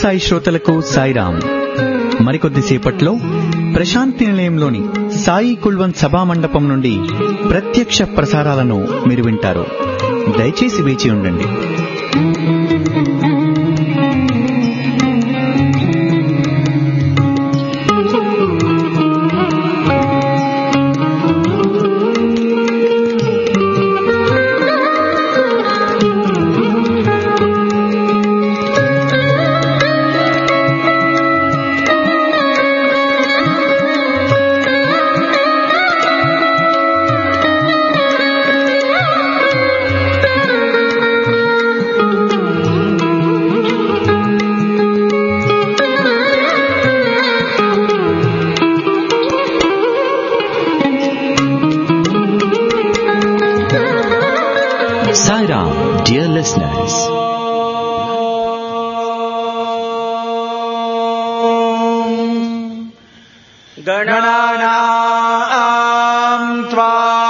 సాయి శ్రోతలకు సాయిరాం. మరికొద్దిసేపట్లో ప్రశాంతి నిలయంలోని సాయి కుల్వంత్ సభా మండపం నుండి ప్రత్యక్ష ప్రసారాలను మీరు వింటారు. దయచేసి వేచి ఉండండి. Dear listeners, गणानां त्वा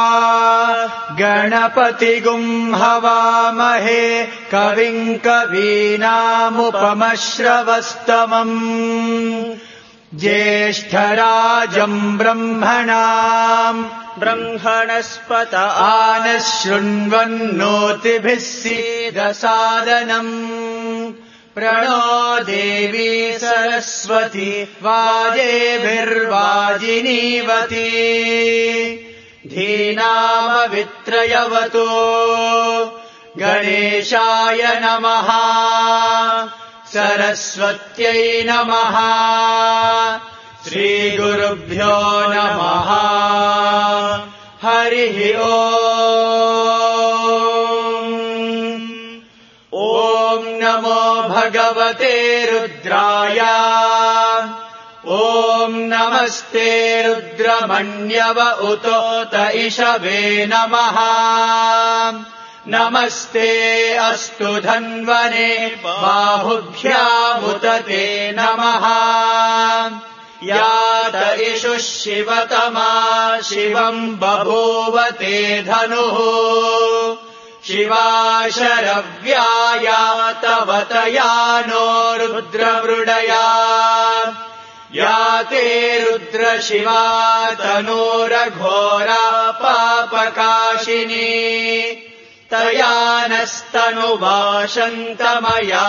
गणपतिगुं हवामहे कविं कवीनामुपमश्रवस्तमम् ज्येष्ठराजं ब्रह्मणाम् ब्रह्मणस्पत आनः शृण्वन्नोतिभिः सीदसादनम् प्रणो देवी सरस्वती वाजेभिर्वाजिनीवती धीनामवित्रयवतो गणेशाय नमः सरस्वत्यै नमः श्रीगुरुभ्यो नमः हरिः ॐ नमो भगवते रुद्राय ॐ नमस्ते रुद्रमण्यव उतोत इषवे नमः नमस्ते अस्तु धन्वने बाहुभ्यामुत ते नमः यात इषुः शिवतमा शिवम् बभूव ते धनुः शिवा शरव्याया तव तया नो रुद्रमृडया या ते रुद्रशिवा तनूरघोरा पापकाशिनी तया नस्तनुवाशन्तमया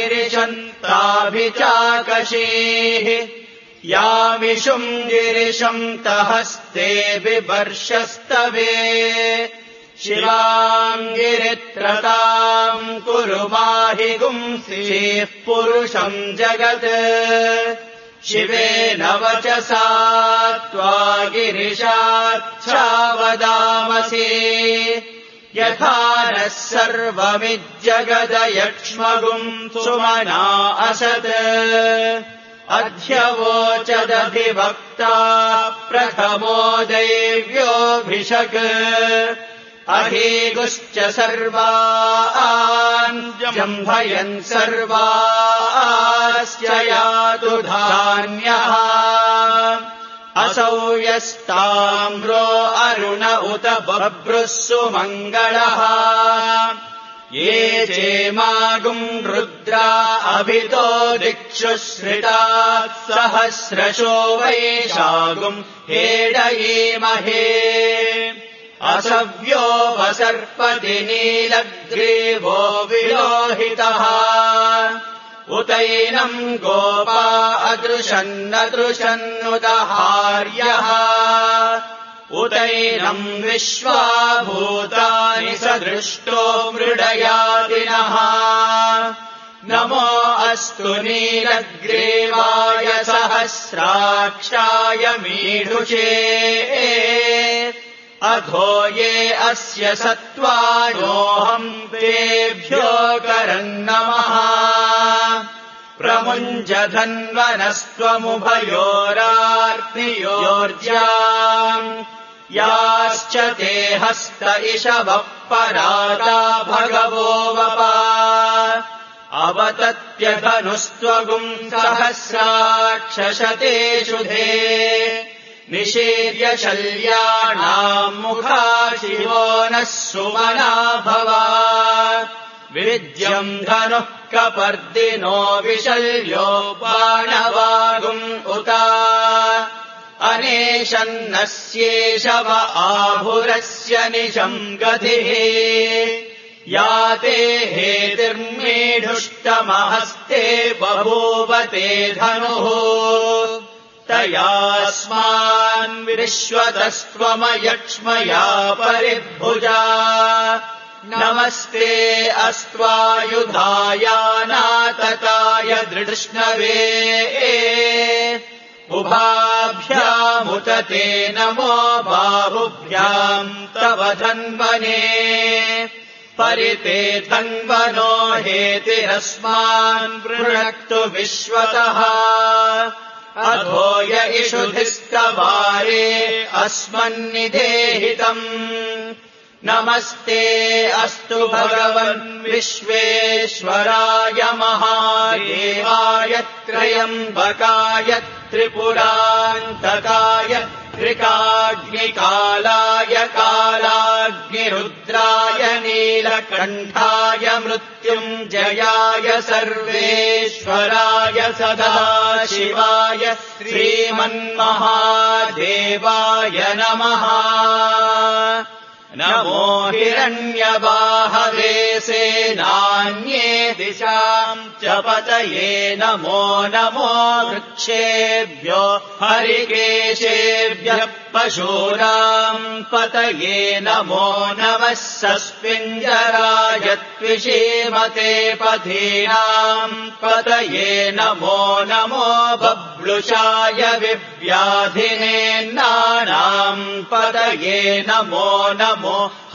गिरिशन्ताभिचाकशीः यामिषुम् गिरिशम् तहस्ते बिभर्षस्तवे शिवाम् गिरित्रताम् कुरु माहि गुंसीः पुरुषम् जगत् शिवेन वचसा त्वा गिरिशाच्छावदामसि यथा नः सर्वमिज्जगदयक्ष्मगुम् सुमना असत् अध्यवोचदधिवक्ता प्रथमो दैव्योऽभिषक् अहीगुश्च सर्वान् जम्भयन् सर्वाश्च यातु धान्यः असौ यस्ताम्रो अरुण उत बभ्रुः सुमङ्गलः ये चेमागुम् रुद्रा अभितो दिक्षु श्रिताः सहस्रशो वैशागुम् हेडयेमहे असव्यो वसर्पति नीलग्रीवो विलोहितः उतैनम् गोपा अदृशन्नदृशन्नुदहार्यः उतैनम् विश्वाभूतानि सदृष्टो मृडयादिनः नमो अस्तु नीलग्रीवाय सहस्राक्षाय मीढुषे अधो ये अस्य सत्त्वानोऽहम् तेभ्यो करन्नमः प्रमुञ्जधन्वनस्त्वमुभयोरार्तियोर्ज्याम् याश्च ते हस्त इषवः पराता भगवो वपा अवतत्यधनुस्त्वगुम् सहस्राक्षशतेषु धे निषेव्य शल्याणाम् मुखा शिवो नः सुमना भव विद्यम् धनुः कपर्दिनो विशल्यो बाणवागुम् उता अनेशन्नस्येषव आभुरस्य निशम् गतिः याते हेतिर्मेढुष्टमहस्ते बभूवते धनुः तयास्मान् विश्वतस्त्वमयक्ष्मया परिभुजा नमस्ते अस्त्वायुधायानातताय दृष्णवे उभाभ्यामुत ते नमो बाहुभ्याम् तव धन्वने परिते धन्वनो हेतिरस्मान् वृणक्तु विश्वतः अधोय इषुधिस्तवारे अस्मन्निधेहितम् नमस्ते अस्तु भगवन् विश्वेश्वराय महादेवाय त्र्यम्बकाय त्रिपुरान्तकाय त्रिकाग्निकालाय कालाग्निरुद्राय नीलकण्ठाय मृत्युञ्जयाय सर्वेश्वराय सदाशिवाय श्रीमन्महादेवाय नमः नमो हिरण्यबाहवे सेनान्ये दिशाम् च पतये नमो नमो वृक्षेभ्यो हरिकेशेभ्यः पशूनाम् पतये नमो नमः सस्मिञ्जराय त्विषीमते पथीनाम् पतये नमो नमो बब्लुषाय विव्याधिनेन्नानाम् पतये नमो नमो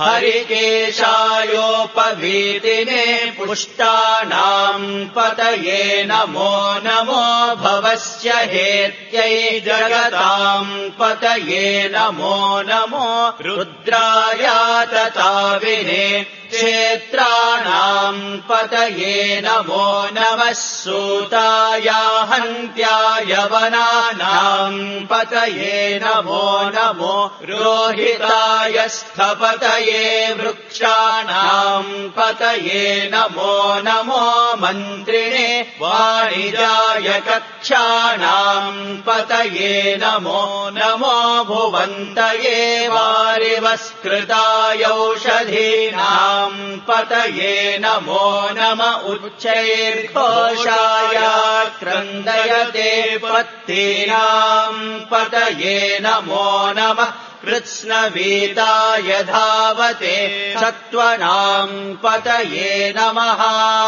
हरिकेशायोपवीतिने पुष्टानाम् पतये नमो नमो भवस्य हेत्यै जगताम् पतये नमो नमो रुद्रायातताविने क्षेत्राणाम् पतये नमो नमः सूताया हन्त्याय वनानाम् पतये नमो नमो रोहिताय स्थपतये वृक्षाणाम् पतये नमो नमो मन्त्रिणे वाणिजाय कक्षाणाम् पतये नमो नमो भुवन्तये वारिवस्कृताय औषधीनाम् पतये नमो नम उच्चैर्घोषाय क्रन्दयते पत्तीनाम् पतये नमो नमः कृत्स्नवीताय धावते सत्त्वनाम् पतये नमः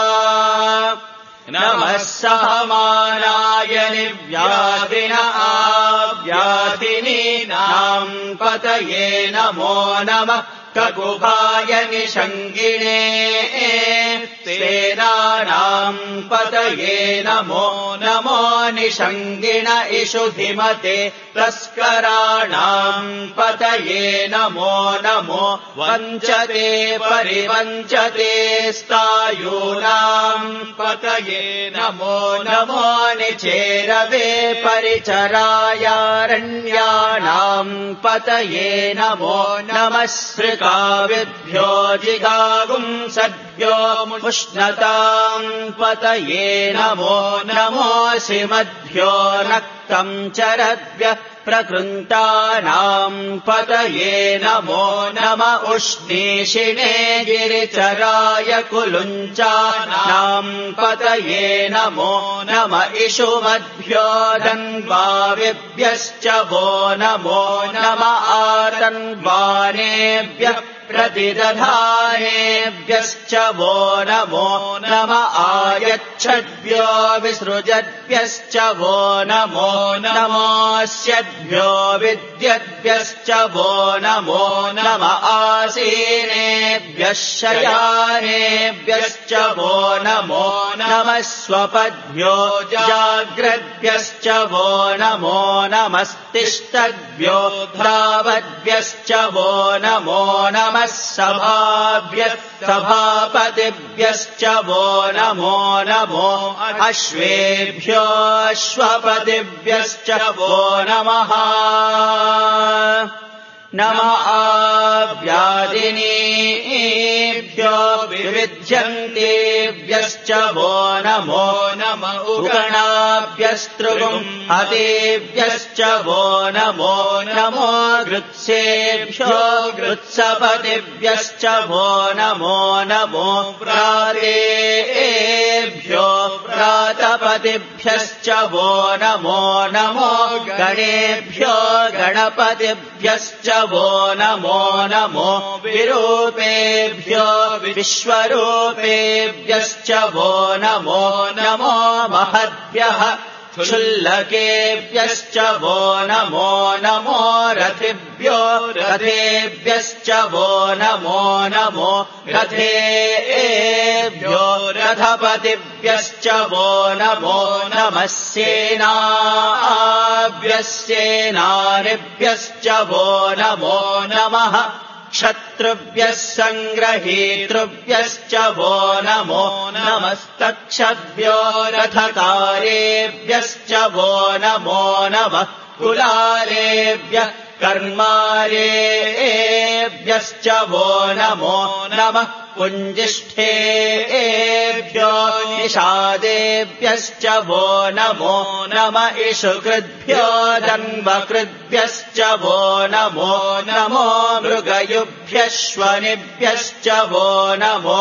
नमः सहमानाय निव्याधिन आव्याधिनीनाम् पतये नमो नमः ककुभाय निषङ्गिणे सेनानाम् पतये नमो नमो निषङ्गिण इषुधिमते तस्कराणाम् पतये नमो नमो वञ्चते परिवञ्चते स्तायूनाम् पतये नमो नमो निचेरवे परिचरायारण्यानाम् पतये नमो नमः काविद्भ्यो जिगागुम् सद्भ्यो मुष्णताम् पतये नमो नमोऽसि मद्भ्यो रक्तम् चरद्भ्यः प्रकृन्तानाम् पतये नमो नम उष्णीषिणे गिरिचराय कुलुञ्चानाम् पतये नमो नम इषुमद्भ्यो धन्वाविभ्यश्च वो नमो नम आतन्वानेभ्यः प्रतिदधानेभ्यश्च वो नमो नम आयच्छद्भ्यो विसृजद्भ्यश्च वो नमो नमोऽस्यद्भ्यो विद्यद्भ्यश्च वो नमो नम आसीनेभ्यः शयानेभ्यश्च वो नमो नमः स्वपद्भ्यो जाग्रद्भ्यश्च वो नमो नमस्तिष्ठद्भ्यो धावद्भ्यश्च वो नमो नमः सभाभ्यः सभापतिभ्यश्च वो नमो नमो अश्वेभ्यो अश्वपतिभ्यश्च वो नमः नम आव्यादिनीभ्यो विविध्यन्तेभ्यो विविध्यन्तेभ्यश्च वो नमो नम उगणाभ्यस्तृगुम् हतेभ्यश्च वो नमो नमो गृत्सेभ्यो गृत्सपतिभ्यश्च वो नमो नमो प्रातेभ्यो प्रातपतिभ्यश्च वो नमो नमो गणेभ्यो गणपतिभ्यश्च वो नमो नमो विरूपेभ्यो विश्वरूपेभ्यश्च वो नमो नमो महद्भ्यः क्षुल्लकेभ्यश्च वो नमो नमो रथिभ्यो रथेभ्यश्च वो नमो नमो रथेभ्यो रथपतिभ्यश्च वो नमो नमः सेनाभ्यश्चेनानिभ्यश्च वो नमो नमः क्षत्रुभ्यः सङ्ग्रहीतृभ्यश्च वो नमो नमस्तक्षभ्यो रथकारेभ्यश्च वो नमो नमः कुलालेभ्यः कर्मारेभ्यश्च वो नमो नमः कुञ्जिष्ठेभ्यो निषादेभ्यश्च वो नमो नम इषुकृद्भ्यो दन्वकृद्भ्यश्च वो नमो नमो मृगयुभ्यश्वनिभ्यश्च वो नमो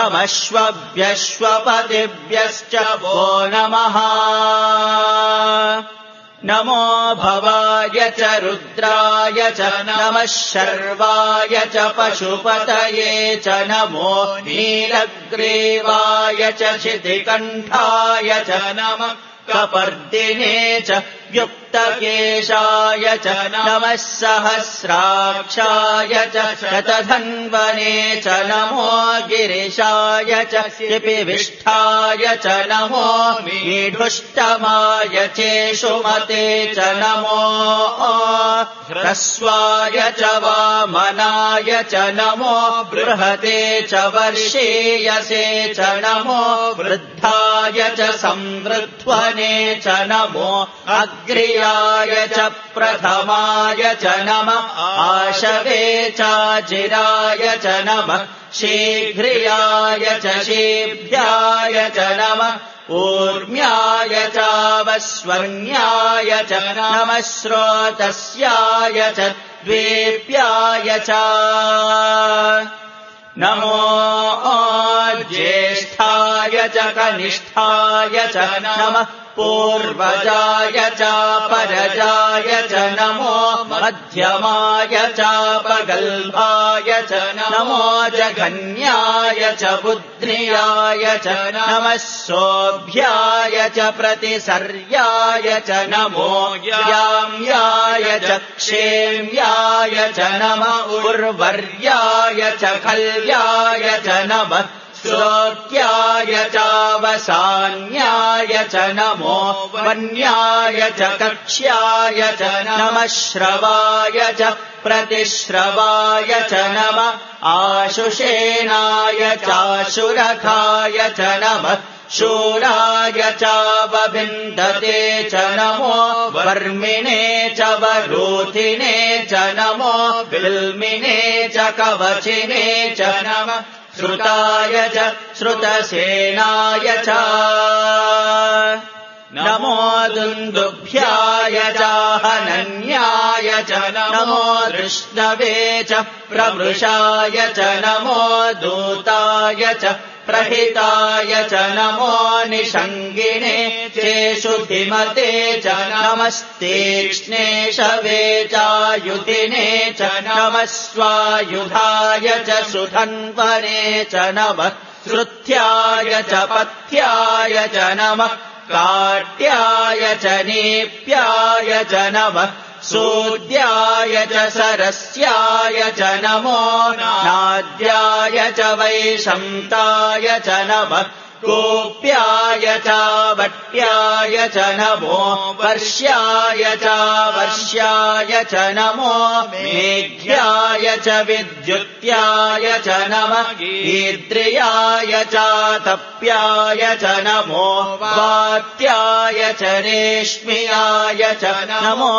नमश्वभ्यश्वपतिभ्यश्च वो नमः नमो भवाय च रुद्राय च नमः शर्वाय च पशुपतये च नमो नीलग्रीवाय च शितिकण्ठाय च नमः कपर्दिने च युक्तकेशाय च नमः सहस्राक्षाय च शतधन्वने च नमो गिरिशाय च शिपिविष्ठाय च नमो मीढुष्टमाय चेषुमते च नमो ह्रस्वाय च वामनाय च नमो बृहते च वर्षीयसे च नमो वृद्धाय च संवृध्वने च नमो अग्र्याय च प्रथमाय च नमः आशवे चाचिराय च नमः शीघ्रियाय च शीभ्याय च नमः ऊर्म्याय चावस्वर्ण्याय च नमः स्रोतस्याय च द्वीप्याय च नमो ज्येष्ठाय च कनिष्ठाय च नमः पूर्वजाय चापरजाय च नमो मध्यमाय चापगल्भाय च नमो जघन्याय च बुद्ध्याय च नमः सोऽभ्याय च प्रतिसर्याय च नमो याम्याय च क्षेम्याय च नमः उर्वर्याय च खल्याय च नमः श्रोत्याय चावसान्याय च नमो वन्याय च कक्ष्याय च नमः श्रवाय च प्रतिश्रवाय च नमः आशुषेणाय चाशुरथाय च नमः शूराय चावभिन्दते च नमो वर्मिणे च वरूथिने च नमो बिल्मिने च कवचिने च नमः श्रुताय च श्रुतसेनाय च नमो दुन्दुभ्याय चाहनन्याय च नमो दृष्णवे च प्रवृषाय च नमो दूताय च प्रहिताय च नमो निषङ्गिने चेषुधिमते च नमस्तीक्ष्णे शवे चायुधिने च नमः स्वायुधाय च सुधन्वने च नमः श्रुत्याय च पथ्याय च नमः काट्याय च नीप्याय च नमः सूद्याय च सरस्याय च नमो नाद्याय च वैशन्ताय च नमः गोप्याय च वट्याय च नमो वर्ष्याय च वर्ष्याय च नमो मेघ्याय च विद्युत्याय च नमः ईद्रियाय च तप्याय च नमो वात्याय च रेश्म्याय च नमो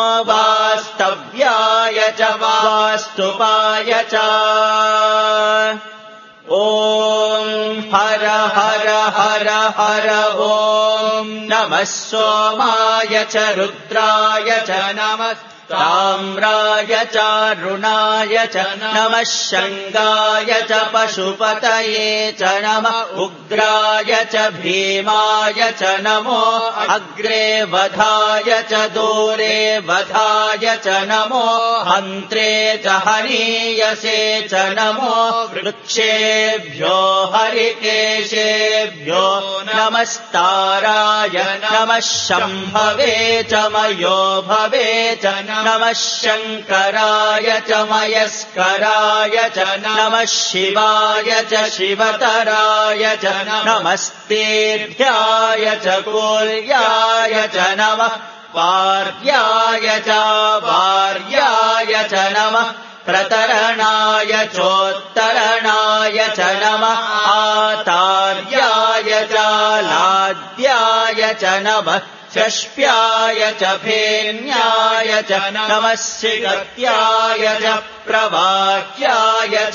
वास्तव्याय च वास्तुपाय च ॐ हर हर हर हर ॐ नमः सोमाय च रुद्राय च नमः ताम्राय च रुणाय च नमः शङ्गाय च पशुपतये च नमः उग्राय च भीमाय च नमो अग्रे वधाय च दूरे वधाय च नमो हन्त्रे च हनीयसे च नमो वृक्षेभ्यो हरिकेशेभ्यो नमस्ताराय नमः शम्भवे च मयो भवे च नमः शङ्कराय च मयस्कराय च नमः शिवाय च शिवतराय च नमस्तेभ्याय च कूर्याय च नमः वार्याय च वार्याय च नमः प्रतरणाय चोत्तरणाय च नमः आतार्याय च लाद्याय च नमः षष्प्याय च फेन्याय च नमः शिगत्याय च प्रवाक्याय च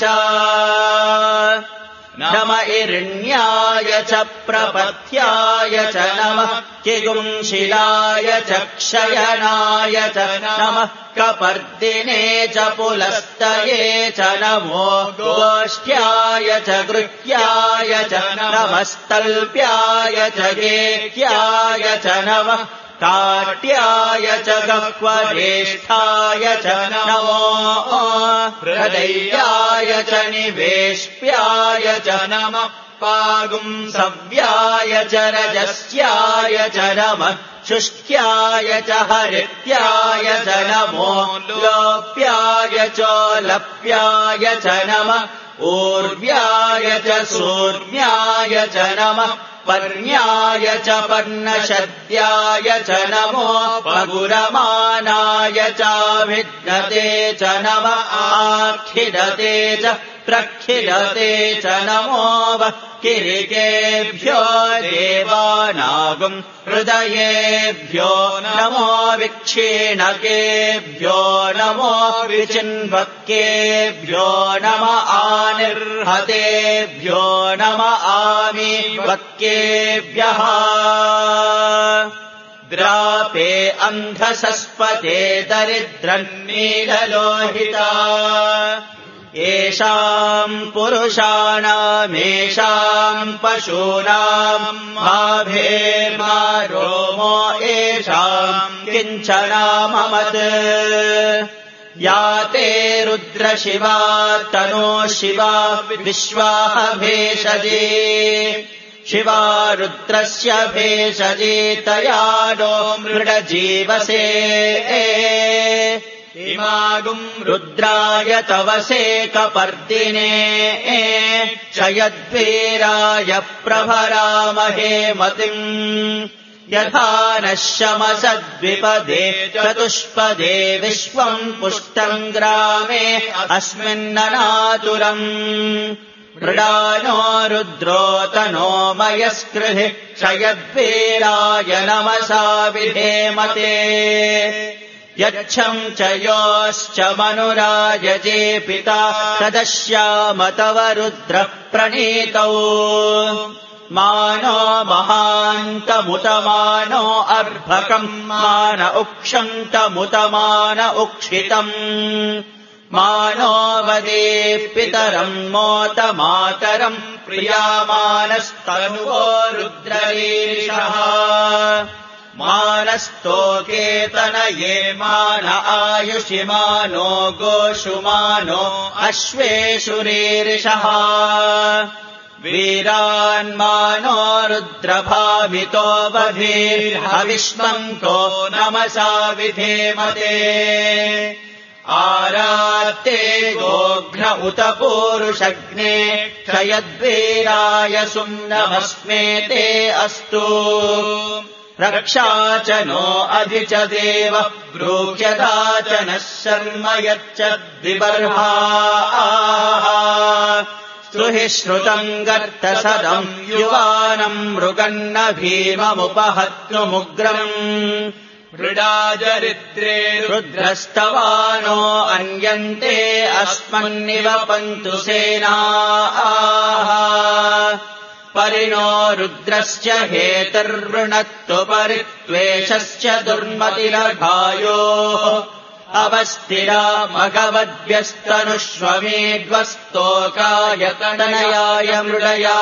नम इरण्याय च प्रपथ्याय च नमः किगुंशिलाय च क्षयनाय च नमः कपर्दिने च पुलस्तये च नमो गोष्ठ्याय च गृह्याय च नमस्तल्प्याय च गेह्याय च नमः काट्याय च गह्वरेष्ठाय च नमो हृदयाय च निवेश्प्याय च नमः पागुंसव्याय च रजस्याय च नमः शुष्क्याय च हरित्याय च नमो लोप्याय चोलप्याय च नमः ऊर्व्याय च सूर्व्याय च नमः पर्ण्याय च पर्णशद्याय च नमो पगुरमानाय चाभिद्यते च नमः आखिदते च प्रखिदते च नमो वक्किरिकेभ्यो देवानागुम् हृदयेभ्यो नमो विक्षीणकेभ्यो नमो विचिन्वक्केभ्यो नम आनिर्हतेभ्यो नम आमि वक्केभ्यः द्रापे अन्धसस्पते दरिद्रन्नीललोहिता येषाम् पुरुषाणामेषाम् पशूनाम् माभेर्मा रोमो येषाम् किञ्चनाममत् या ते रुद्रशिवा तनो शिवा विश्वाः भेषजे शिवा रुद्रस्य भेषजे तया नो मृडजीवसे इमागुम् रुद्राय तवसे कपर्दिने क्षयद्वीराय प्रभरामहे मतिम् यथा नः शमसद्विपदे चतुष्पदे विश्वम् पुष्टम् ग्रामे अस्मिन्ननातुरम् मृडानो रुद्रोतनो मयस्कृहि क्षयद्वीराय नमसा विधेमते यच्छम् च योश्च मनुरायजे पिता तदश्याम तव रुद्र प्रणीतौ मानो महान्तमुतमानो अर्भकम् मान उक्षन्तमुतमान उक्षितम् मानो वदे पितरम् मोत मातरम् प्रियामानस्तनुवो रुद्ररीरिषः मानस्तोकेतनये मान आयुषि मानो गोषु मानो अश्वेषु रीरिषः वीरान्मानो रुद्रभावितो बधिर्हविष्मन्तो नमसा विधेमते आरात्ते गोघ्न उत पूरुषग्ने क्षयद्वीराय सुम्नमस्मे ते अस्तु रक्षा च नो अधि च देव ब्रूह्यता च नः शर्म यच्चद्विबर्हाः स्तुहि श्रुतम् गर्तसदम् युवानम् मृगन्न भीममुपहत्नुमुग्रम् हृडाजरित्रे रुद्रस्तवानो अन्यन्ते अस्मन्निवपन्तु सेनाः परिणो रुद्रस्य हेतुर्वृणत्तु परित्वेषश्च दुर्मतिरघायोः अवस्थिरा मघवद्भ्यस्तनुष्वमेध्वस्तोकायतनयाय मृडया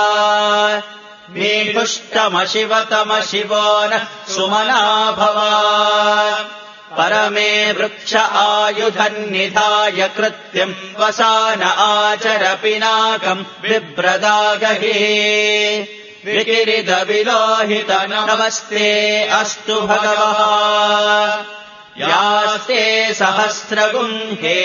मीपुष्टमशिवतमशिवो नः सुमना भवा परमे वृक्ष आयुधन्निधाय कृत्यम् वसान आचर पिनाकम् बिभ्रदागहे विकिरिदविलोहित नमस्ते अस्तु भगवः यास्ते सहस्रगुम्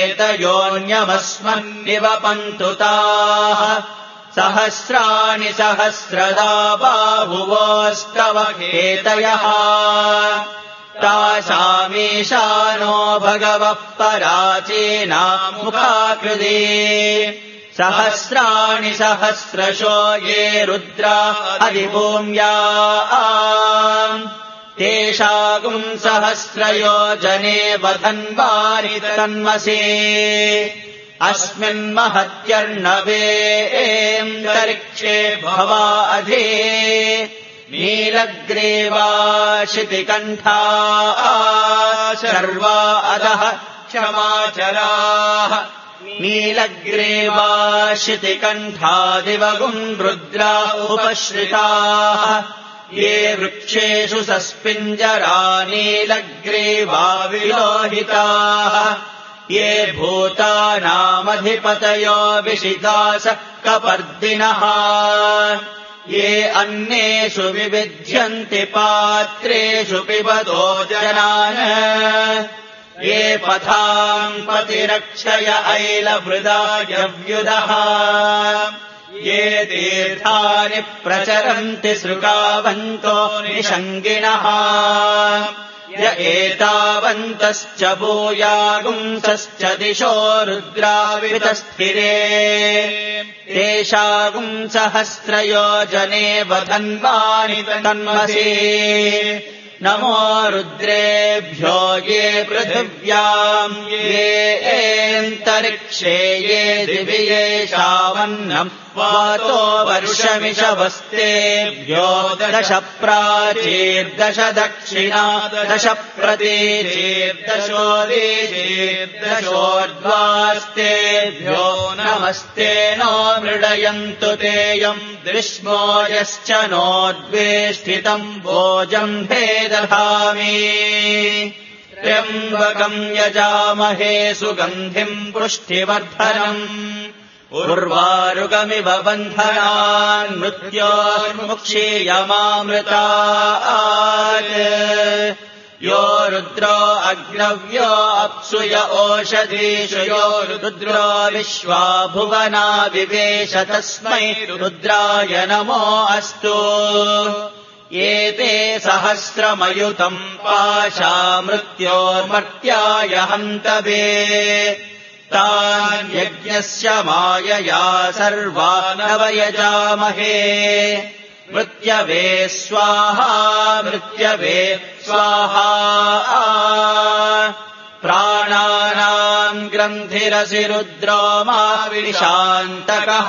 हेतयोऽन्यमस्मन्निवपन्तु ताः सहस्राणि सहस्रदा बाहुवोस्तव हेतयः तासामीशानो भगवः पराचीनामुखाकृते सहस्राणि सहस्रशो ये रुद्रा अधिभूम्या तेषागुम् सहस्रयोजने वधन्वारि तन्मसे अस्मिन्महत्यर्णवेऽन्तरिक्षे भवा अधि नीलग्रीवा शितिकण्ठा शर्वा अधः क्षमाचराः नीलग्रीवा शितिकण्ठादिवगुम् रुद्रा उपश्रिताः ये वृक्षेषु सस्पिञ्जरा नीलग्रीवा विलोहिताः ये भूतानामधिपतयो विशिदास कपर्दिनः ये अन्नेषु विविध्यन्ति पात्रेषु पिबतो जनान् ये पथाम् पतिरक्षय ऐलभृदायव्युदः ये तीर्थानि प्रचरन्ति सृगावन्तो निषङ्गिणः य एतावन्तश्च भूयागुंसश्च दिशो रुद्रावितस्थिरे तेषागुम् सहस्रयोजने वधन्वानि तन्मसे नमो रुद्रेभ्यो ये पृथिव्याम् येऽन्तरिक्षे ये दिवि येषावन्नम् वातो वर्षमिषवस्तेभ्यो दश प्राचीर्दश दक्षिणा दश प्रतीचीर्दशोदीचीर्दशोर्ध्वास्तेभ्यो नमस्ते नो मृडयन्तु तेयम् दृश्मो यश्च नोद्वेष्टितम् भोजम् भेदधामि त्र्यम्बकम् यजामहे सुगन्धिम् पुष्टिवर्धनम् उर्वारुकमिव बन्धनान् मृत्योर्मुक्षीयमामृतात् यो रुद्रो अग्नव्यो अप्सुय ओषधीषु यो रुद्रो विश्वा भुवना विवेश तस्मै रुद्राय नमो अस्तु एते सहस्रमयुतम् पाशा मृत्योर्मर्त्याय हन्तवे तान् यज्ञस्य मायया सर्वानवयजामहे मृत्यवे स्वाहा मृत्यवे स्वाहा प्राणानाम् ग्रन्थिरसि रुद्रो मा विशान्तकः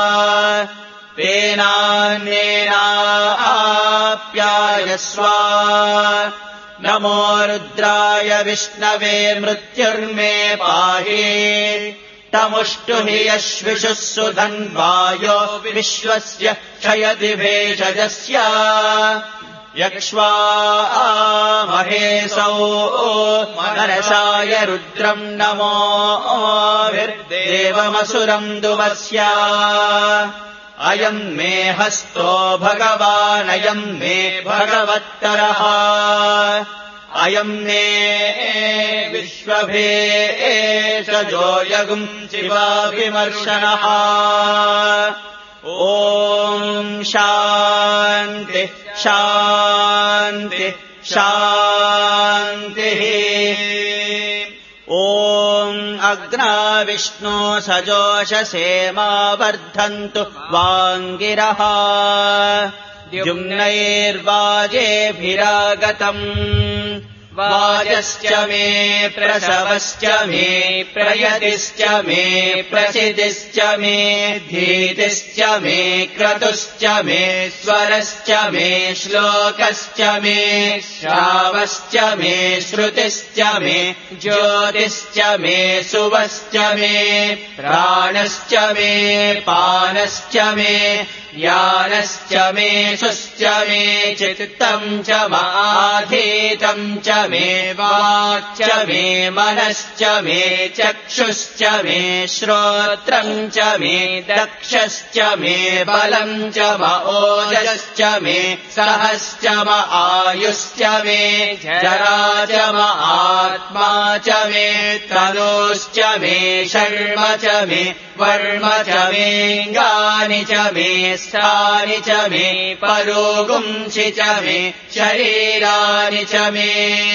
तेनान्येनाप्यायस्व नमो रुद्राय विष्णवे मृत्युर्मे पाहि तमुष्टु हि यश्विषुः सुधन्वायो विश्वस्य क्षयति भेषजस्य यक्ष्वा महेशौ मनसाय रुद्रम् नमो विर्देवमसुरम् दुवस्य अयम् मे हस्तो भगवानयम् मे भगवत्तरः अयम् मे विश्वभेषजो यगुम् शिवाभिमर्शनः ॐ शान्ति शान्ति शान्तिः ॐ अग्ना विष्णो सजोषसेमा वर्धन्तु वाङ्गिरः द्युम्नैर्वाजेभिरागतम् वाजश्च मे प्रसवश्च मे प्रयतिश्च मे प्रसिद्धिश्च मे धीतिश्च मे क्रतुश्च मे स्वरश्च मे श्लोकश्च मे श्रावश्च मे श्रुतिश्च मे ज्योतिश्च मे सुवश्च मे प्राणश्च मे पानश्च मे ज्ञानश्च मे सुश्च मे चित्तम् च माधीतम् च मे वाक्च मे मनश्च मे चक्षुश्च मे श्रोत्रम् च मे दक्षश्च मे बलम् च ओजश्च मे सहश्च आयुश्च मे जरा च आत्मा च मे तनोश्च मे शर्म च मे वर्म च मेऽङ्गानि च मे स्थानि च मे परोगुंसि च मे शरीराणि च मे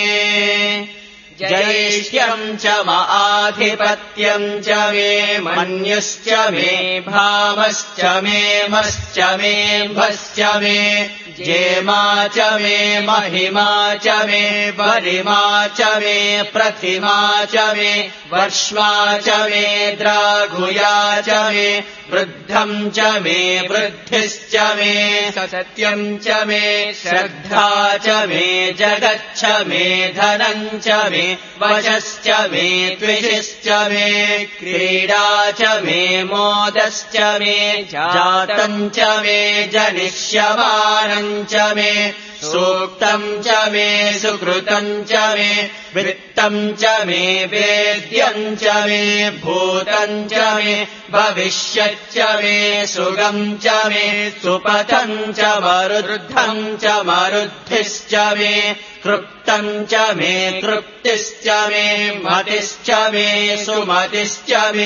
जैष्ठ्यम् च आधिपत्यम् च मे मन्युश्च मे भामश्च मे मश्च मे भश्च मे जेमा च मे महिमा च मे वरिमा च मे प्रतिमा च मे वर्ष्मा च मे द्राघुया च मे वृद्धम् च मे वृद्धिश्च मे सत्यम् च मे श्रद्धा च मे जगच्छ मे धनम् च मे वचश्च मे द्विषश्च मे क्रीडा च मे मोदश्च मे जातम् च मे जनिष्यमानम् च मे सूक्तम् च मे सुकृतम् च मे वित्तम् च मे वेद्यम् च मे भूतम् च मे भविष्यच्च मे सुगम् च मे सुपथम् च मरुद्धम् च मरुद्धिश्च मे कृप्तम् च मे तृप्तिश्च मे मतिश्च मे सुमतिश्च मे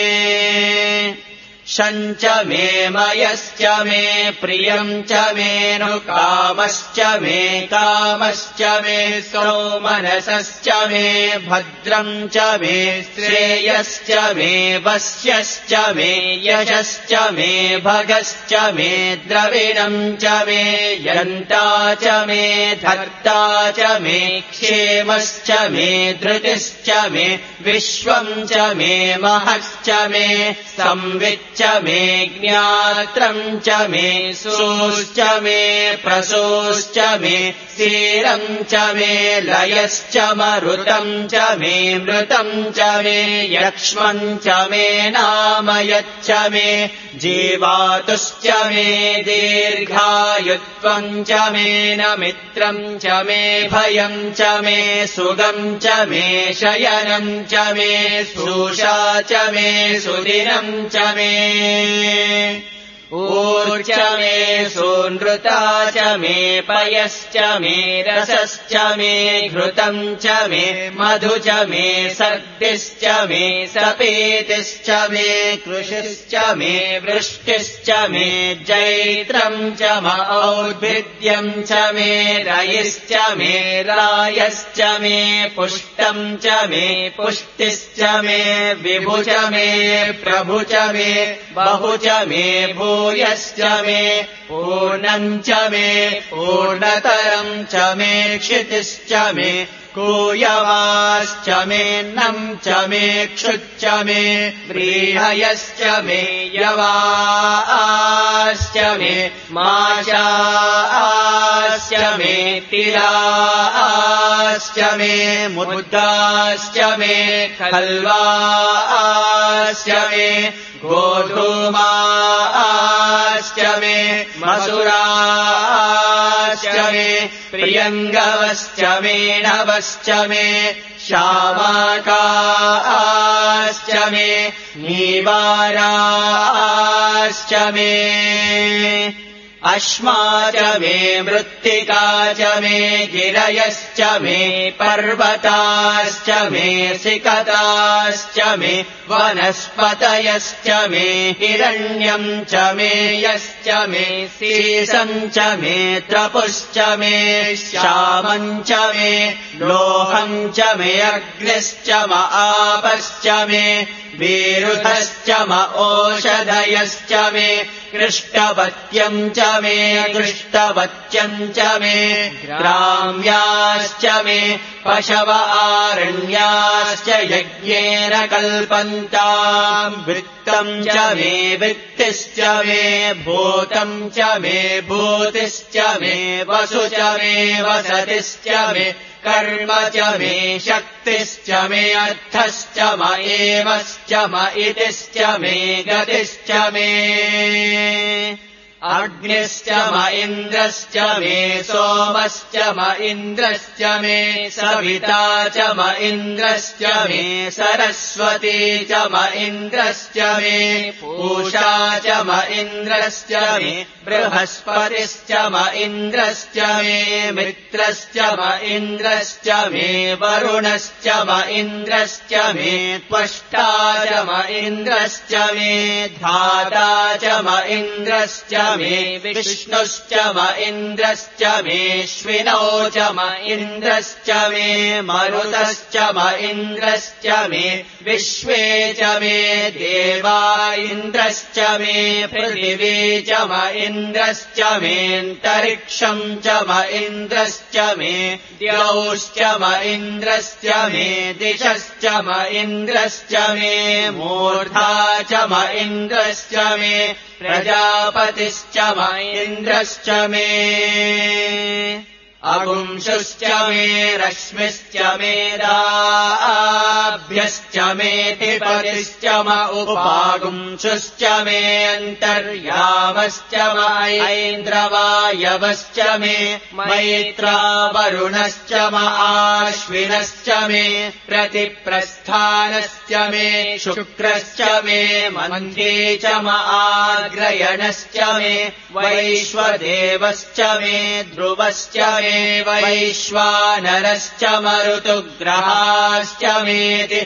शञ्च मे मयश्च मे प्रियम् च मे नुकामश्च मे कामश्च मे सौमनसश्च मे भद्रम् च मे श्रेयश्च मे वश्यश्च मे यशश्च मे भगश्च मे द्रविणम् च मे यन्ता च मे धर्ता च मे क्षेमश्च मे धृतिश्च मे विश्वम् च मे महश्च मे संविच्च मे ज्ञात्रम् च मे सोश्च मे प्रसोश्च मे सीरम् च मे लयश्च मरुतम् च मे मृतम् च मे यक्ष्मम् च मे नामयच्च मे जीवातुश्च मे दीर्घायुत्वम् च मे नमित्रम् च मे भयम् च मे सुगम् च मे शयनम् च मे सुषा च मे सुदिनम् च मे ऊर्च मे सूनृता च मे पयश्च मे रसश्च मे घृतम् च मे मधु च मे सर्दिश्च मे सपेतिश्च मे कृषिश्च मे वृष्टिश्च मे जैत्रम् च औद्भिद्यम् च मे रयिश्च मे रायश्च मे पुष्टम् च मे पुष्टिश्च मे विभु च मे प्रभु च मे बहु च मे भूयश्च मे पूर्णम् च मे पूर्णतरम् च मे क्षितिश्च मे कूयवाश्च मे नम् च मे क्षुच्च मे व्रीहयश्च मे यवाश्च मे माशाश्च मे तिलाश्च मे मुद्गाश्च मे खल्वाश्च मे गोधूमाश्च मे मसुराश्च मे प्रियङ्गवश्च मे नवश्च मे श्यामाकाश्च मे नीवाराश्च मे अश्मा च मे मृत्तिका च मे गिरयश्च मे पर्वताश्च मे सिकताश्च मे वनस्पतयश्च मे हिरण्यम् च मे यश्च मे सीसम् च मे त्रपुश्च मे श्यामम् च मे लोहम् च मे अग्निश्च म आपश्च मे विरुधश्च म ओषधयश्च मे कृष्टवत्यम् च मे दृष्टवत्यम् च मे ग्राम्याश्च मे पशव आरण्याश्च यज्ञेन कल्पन्ताम् वृत्तम् च मे वृत्तिश्च मे भूतम् च मे भूतिश्च मे वसु च मे वसतिश्च मे कर्म च मे शक्तिश्च मे अर्थश्च म एवश्च म इतिश्च मे गतिश्च मे अग्निश्च म इन्द्रश्च मे सोमश्च म इन्द्रश्च मे सविता च म इन्द्रश्च मे सरस्वती च म इन्द्रश्च मे पूषा च म इन्द्रश्च मे बृहस्पतिश्च म इन्द्रश्च मे मित्रश्च म इन्द्रश्च मे वरुणश्च म इन्द्रश्च मे त्वष्टा च म इन्द्रश्च मे धाता च म इन्द्रश्च मे विष्णुश्च म इन्द्रश्च मेऽश्विनौ च म इन्द्रश्च मे मरुतश्च म इन्द्रश्च मे विश्वे च मे देवा इन्द्रश्च मे पृथिवी च म इन्द्रश्च मेऽन्तरिक्षम् च म इन्द्रश्च मे द्यौश्च म इन्द्रश्च मे दिशश्च म इन्द्रश्च मे मूर्धा च म इन्द्रश्च मे प्रजापतिश्च म इन्द्रश्च मे अगुंशुश्च मे रश्मिश्च मेदाभ्यश्च मेऽधिपतिश्च म उपागुंशुश्च मे अन्तर्यामश्च म ऐन्द्रवायवश्च मे मैत्रावरुणश्च म आश्विनश्च मे प्रतिप्रस्थानश्च मे शुक्रश्च मे मन्थे च म आग्रयणश्च मे वैश्वदेवश्च मे ध्रुवश्च मे वैश्वानरश्च मरुतुग्रहाश्च मेति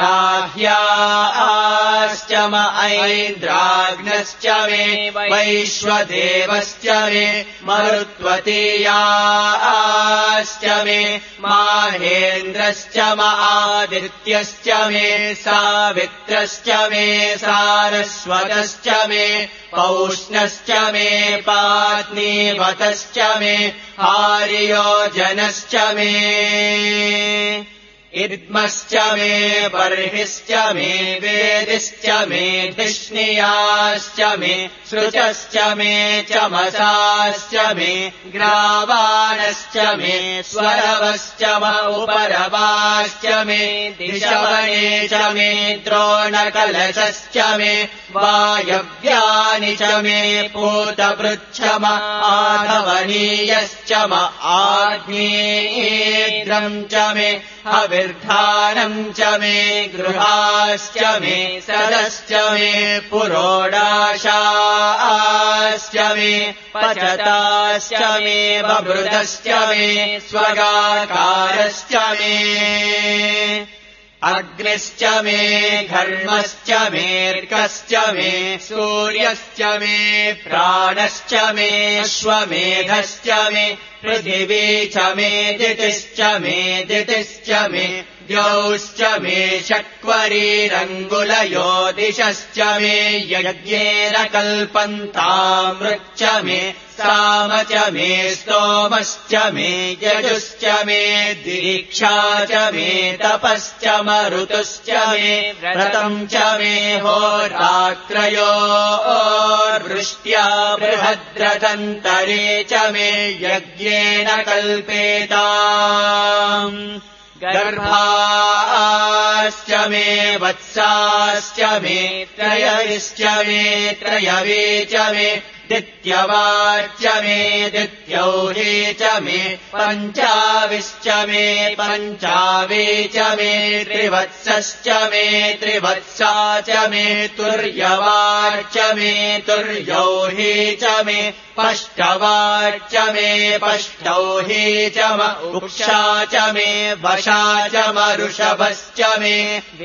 ग्राह्याश्च म ऐन्द्राग्नश्च मे वैश्वदेवश्च मे मरुत्वतीयाश्च मे माहेन्द्रश्च म आदित्यश्च मे सावित्रश्च मे सारस्वतश्च मे पौष्णश्च मे पात्नीवतश्च मे आर्योजनश्च मे इद्मश्च मे बर्हिश्च मे वेदिश्च मे धिष्णियाश्च मे सृचश्च मे चमसाश्च मे ग्रावाणश्च मे स्वरवश्च म उपरवाश्च मे दिशवने च मे द्रोणकलशश्च मे वायव्यानि च मे पूतपृच्छ म आधवनीयश्च म आग्नेयेन्द्रम् च मे अविर्धानम् च मे गृहाश्च मे सदश्च मे पुरोडाशाश्च मे पचताश्च मे बभृतश्च मे स्वगाकारश्च मे अग्निश्च मे घर्मश्च मेऽर्कश्च मे सूर्यश्च मे प्राणश्च मे अश्वमेधश्च मे पृथिवी च मे दितिश्च मे द्यौश्च मे शक्वरीरङ्गुलयो दिशश्च मे यज्ञेन कल्पन्तामृच्च मे साम च मे स्तोमश्च मे यजुश्च मे दीक्षा च मे तपश्च मरुतुश्च मे व्रतम् च मे होरात्रयोर्वृष्ट्या बृहद्रथन्तरे च मे यज्ञेन कल्पेताम् गर्भाश्च मे वत्साश्च मे त्रयविश्च मे त्रयवे च मे दित्यवाच्च मे दित्यौहे च मे पञ्चाविश्च मे पञ्चावे च मे त्रिवत्सश्च मे त्रिवत्सा च मे तुर्यवाच्च मे तुर्यौहे च मे पष्टवाच्च मे पष्टौहे च म उक्षा च मे वशा च मरुषभश्च मे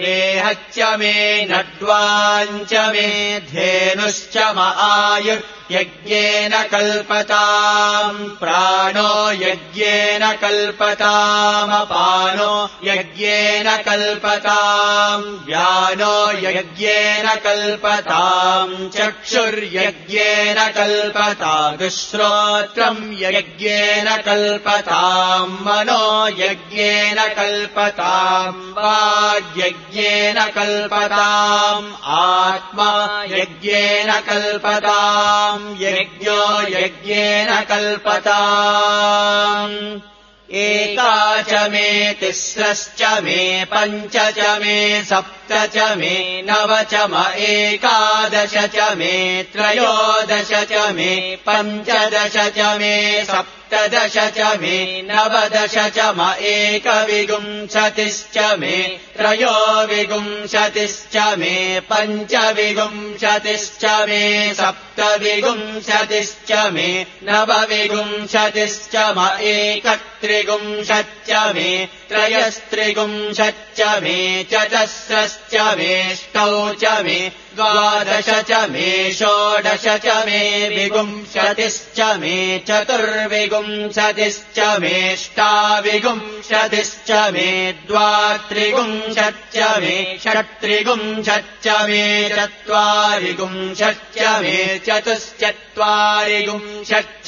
वेहच्च मे नड्वाञ्च मे धेनुश्च म आयुः यज्ञेन कल्पताम् प्राणो यज्ञेन कल्पतामपानो यज्ञेन कल्पताम् व्यानो यज्ञेन कल्पताम् चक्षुर्यज्ञेन कल्पताम् श्रोत्रम् यज्ञेन कल्पताम् मनो यज्ञेन कल्पताम् वाग्यज्ञेन कल्पताम् आत्मा यज्ञेन कल्पताम् यज्ञो यज्ञेन कल्पताम् एका च मे तिस्रश्च मे पञ्च च मे सप्त च मे नव च म एकादश च मे त्रयोदश च मे पञ्चदश च मे सप्तदश च मे नवदश च म एकविंशतिश्च मे त्रयोविंशतिश्च मे पञ्चविंशतिश्च मे सप्तविंशतिश्च मे नवविंशतिश्च म एकत्रिंशच्च मे त्रयस्त्रिंशच्च मे चतस्रश्च मेष्टौ च मे द्वादश च मे षोडश च मे विंशतिश्च मे चतुर्विंशतिश्च मेष्टाविंशतिश्च मे द्वात्रिंशच्च मे षट्त्रिंशच्च मे चत्वारिंशच्च मे चतुश्चत्वारिंशच्च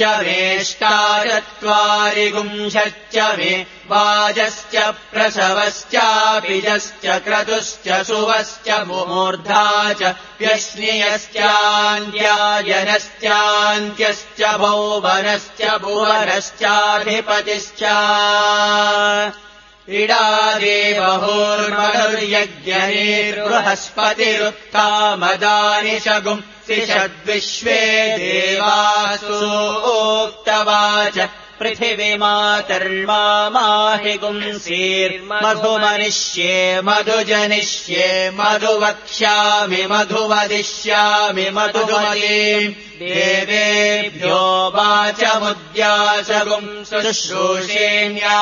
मेष्टाचत्वारिंशच्च मे वाजश्च प्रसवश्चापिजश्च क्रतुश्च सुवश्च मूर्धा च व्यश्नियश्चान्त्यायनश्चान्त्यश्च भौवनश्च भुवनश्चाधिपतिश्च इडादेवहोर्मनुर्यज्ञैर्बृहस्पतिरुत्थामदानि शगुं सिषद्विश्वे देवासूक्तवाच पृथिवीमातर्माहिगुंसीर्मधुमनिष्ये मधुजनिष्ये मधुवक्ष्यामि मधुवदिष्यामि मधुमतीम् देवेभ्यो वाचमुद्यासगुं शुश्रूषेण्या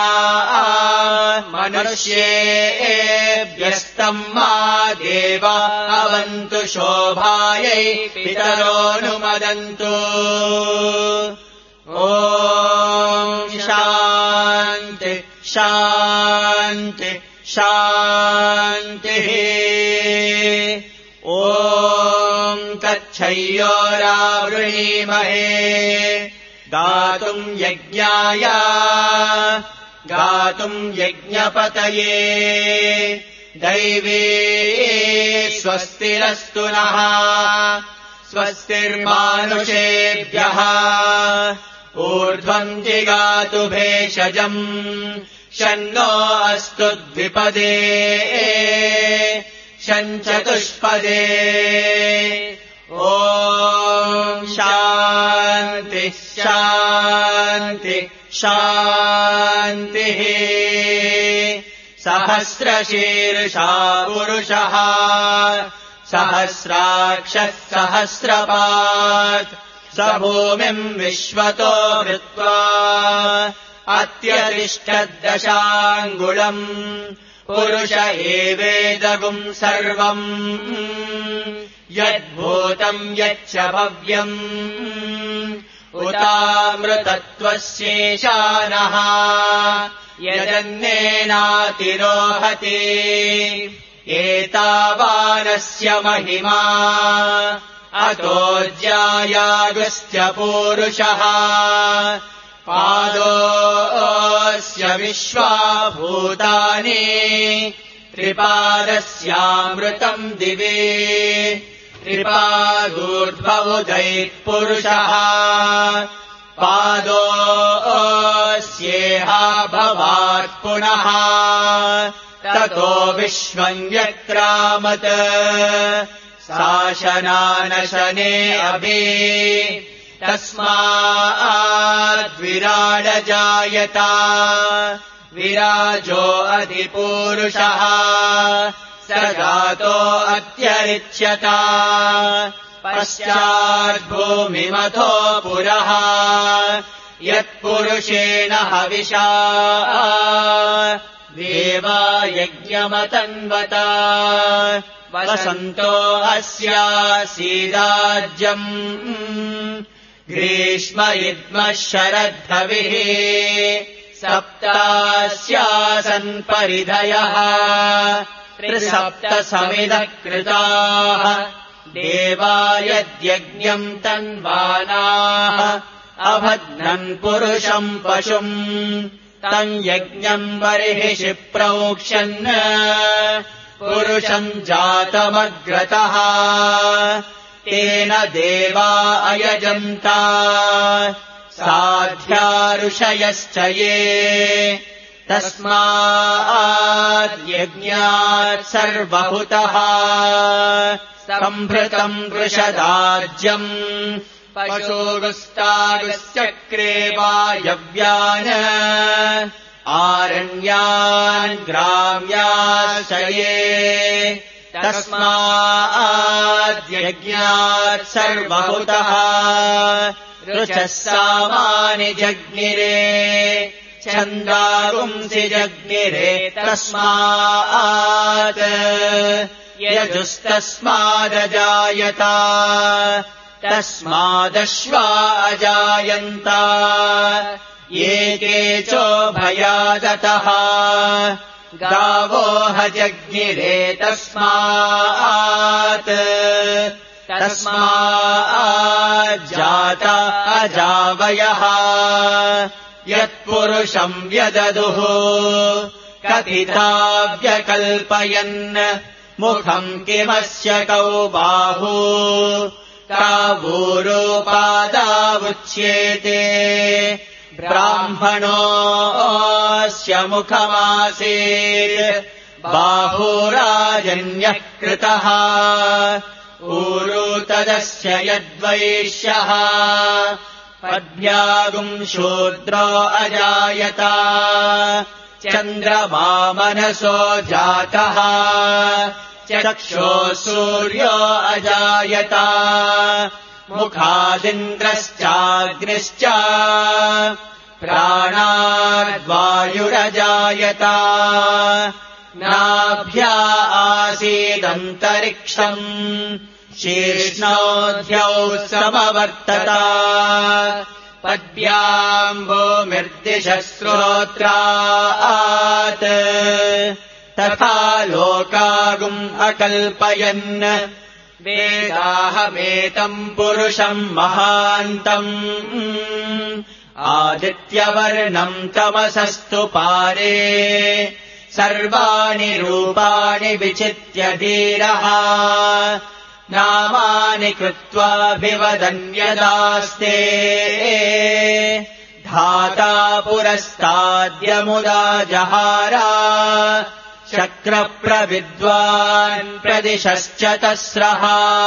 मनुष्येभ्यस्तम् मा देवा अवन्तु शोभायै पितरोऽनुमदन्तु ॐ शान्ति शान्ति शान्तिः ॐ तच्छय्योरावृणीमहे गातुम् यज्ञाय गातुम् यज्ञपतये दैवी स्वस्तिरस्तु नः स्वस्तिर्मानुषेभ्यः ऊर्ध्वम् जिगातु भेषजम् शन्नो अस्तु द्विपदे शञ्चतुष्पदे ॐ शान्ति शान्ति शान्तिः सहस्रशीर्षा पुरुषः सहस्राक्षः सहस्रपात् स भूमिम् विश्वतो वृत्वा अत्यतिष्ठद्दशाङ्गुलम् पुरुष एवेदगुम् सर्वम् यद्भूतम् यच्च भव्यम् उतामृतत्वस्येशानः यजन्नेनातिरोहति एतावानस्य महिमा अतोऽज्यायागुश्च पूरुषः पादोऽस्य विश्वाभूतानि त्रिपादस्यामृतम् दिवे त्रिपादूर्ध्वमुदैः पुरुषः पादोऽस्येहा भवात् पुनः ततो विश्वम् व्यक्रामत् शासनानशने अभि तस्माद्विराडजायत विराजो अधिपूरुषः स जातो अत्यरिच्यत पश्चाद्भूमिमथो पुरः यत्पुरुषेण हविषा देवा यज्ञमतन्वत वसन्तो अस्यासीदाज्यम् ग्रीष्म इद्मः शरद्धविः सप्तास्यासन् परिधयः त्रिसप्त समिधः कृताः देवायद्यज्ञम् तन्वानाः अभद्नन् पुरुषम् पशुम् तम् यज्ञम् बर्हिषि प्रोक्ष्यन् पुरुषम् जातमग्रतः तेन देवा अयजन्ता साध्या ऋषयश्च ये तस्माद्यज्ञात् सर्वहुतः सम्भृतम् वृषदाज्यम् पशुगुस्तागुश्चक्रे वायव्यान् आरण्यान् ग्राम्याश्रये तस्माद्यज्ञात् सर्वहुतः ऋचः सामानि जज्ञिरे छन्दागुंसि जज्ञिरे तस्मात् यजुस्तस्मादजायत तस्मादश्वा अजायन्त ये केचोभयादतः गावो हजज्ञिरे तस्मात् तस्माज्जाता अजावयः यत्पुरुषम् व्यददुः कथिता व्यकल्पयन् मुखम् किमस्य कौ बाहू कावूरोपादावुच्येते ब्राह्मणोऽस्य मुखमासीत् बाहुराजन्यः कृतः ऊरू तदस्य यद्वैश्यः पद्भ्यागुम् शूद्रो अजायत चन्द्रमा मनसो जातः चक्षुः सूर्यो अजायत मुखादिन्द्रश्चाग्निश्च प्राणाद्वायुरजायत नाभ्या आसीदन्तरिक्षम् शीर्ष्णोऽध्यौ समवर्तत पद्भ्याम्भूमिर्दिशः श्रोत्रात् तथा लोकागुम् अकल्पयन् वेदाहमेतम् पुरुषम् महान्तम् आदित्यवर्णम् तमसस्तु पारे सर्वाणि रूपाणि विचित्य धीरः नामानि कृत्वाभिवदन्यदास्ते धाता पुरस्ताद्यमुदा जहारा शक्रप्रविद्वान् प्रदिशश्च तस्रः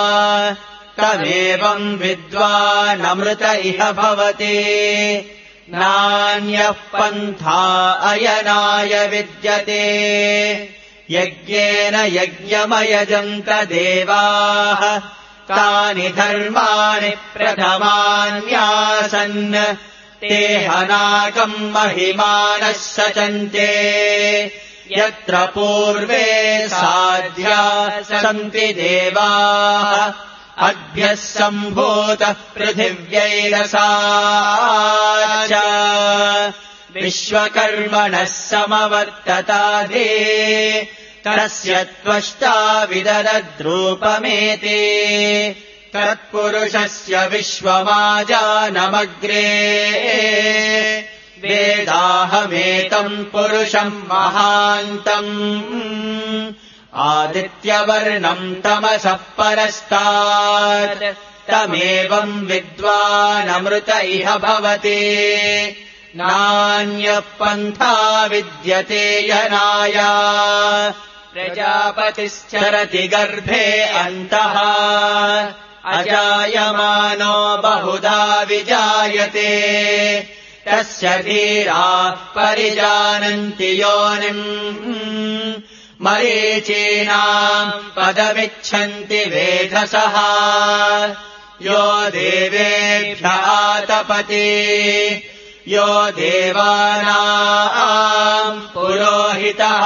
तमेवम् विद्वानमृत इह भवति नान्यः पन्था अयनाय विद्यते यज्ञेन यज्ञमयजन्त देवाः तानि धर्माणि प्रथमान्यासन् ते हनाकम् महिमानः सचन्ते यत्र पूर्वे साध्या सन्ति देवाः अभ्यः सम्भूतः पृथिव्यैरसा च विश्वकर्मणः समवर्तताधे तस्य त्वष्टा विददद्रूपमेते तत्पुरुषस्य विश्वमाजानमग्रे वेदाहमेतम् पुरुषम् महान्तम् आदित्यवर्णम् तमसः परस्तात् तमेवम् विद्वानमृत इह भवति नान्यः पन्था विद्यते यनाय प्रजापतिश्चरति गर्भे अन्तः अजायमानो बहुधा विजायते तस्य धीराः परिजानन्ति योनिम् मरीचीनाम् पदमिच्छन्ति वेधसः यो देवेभ्यः तपति यो देवानाम् पुरोहितः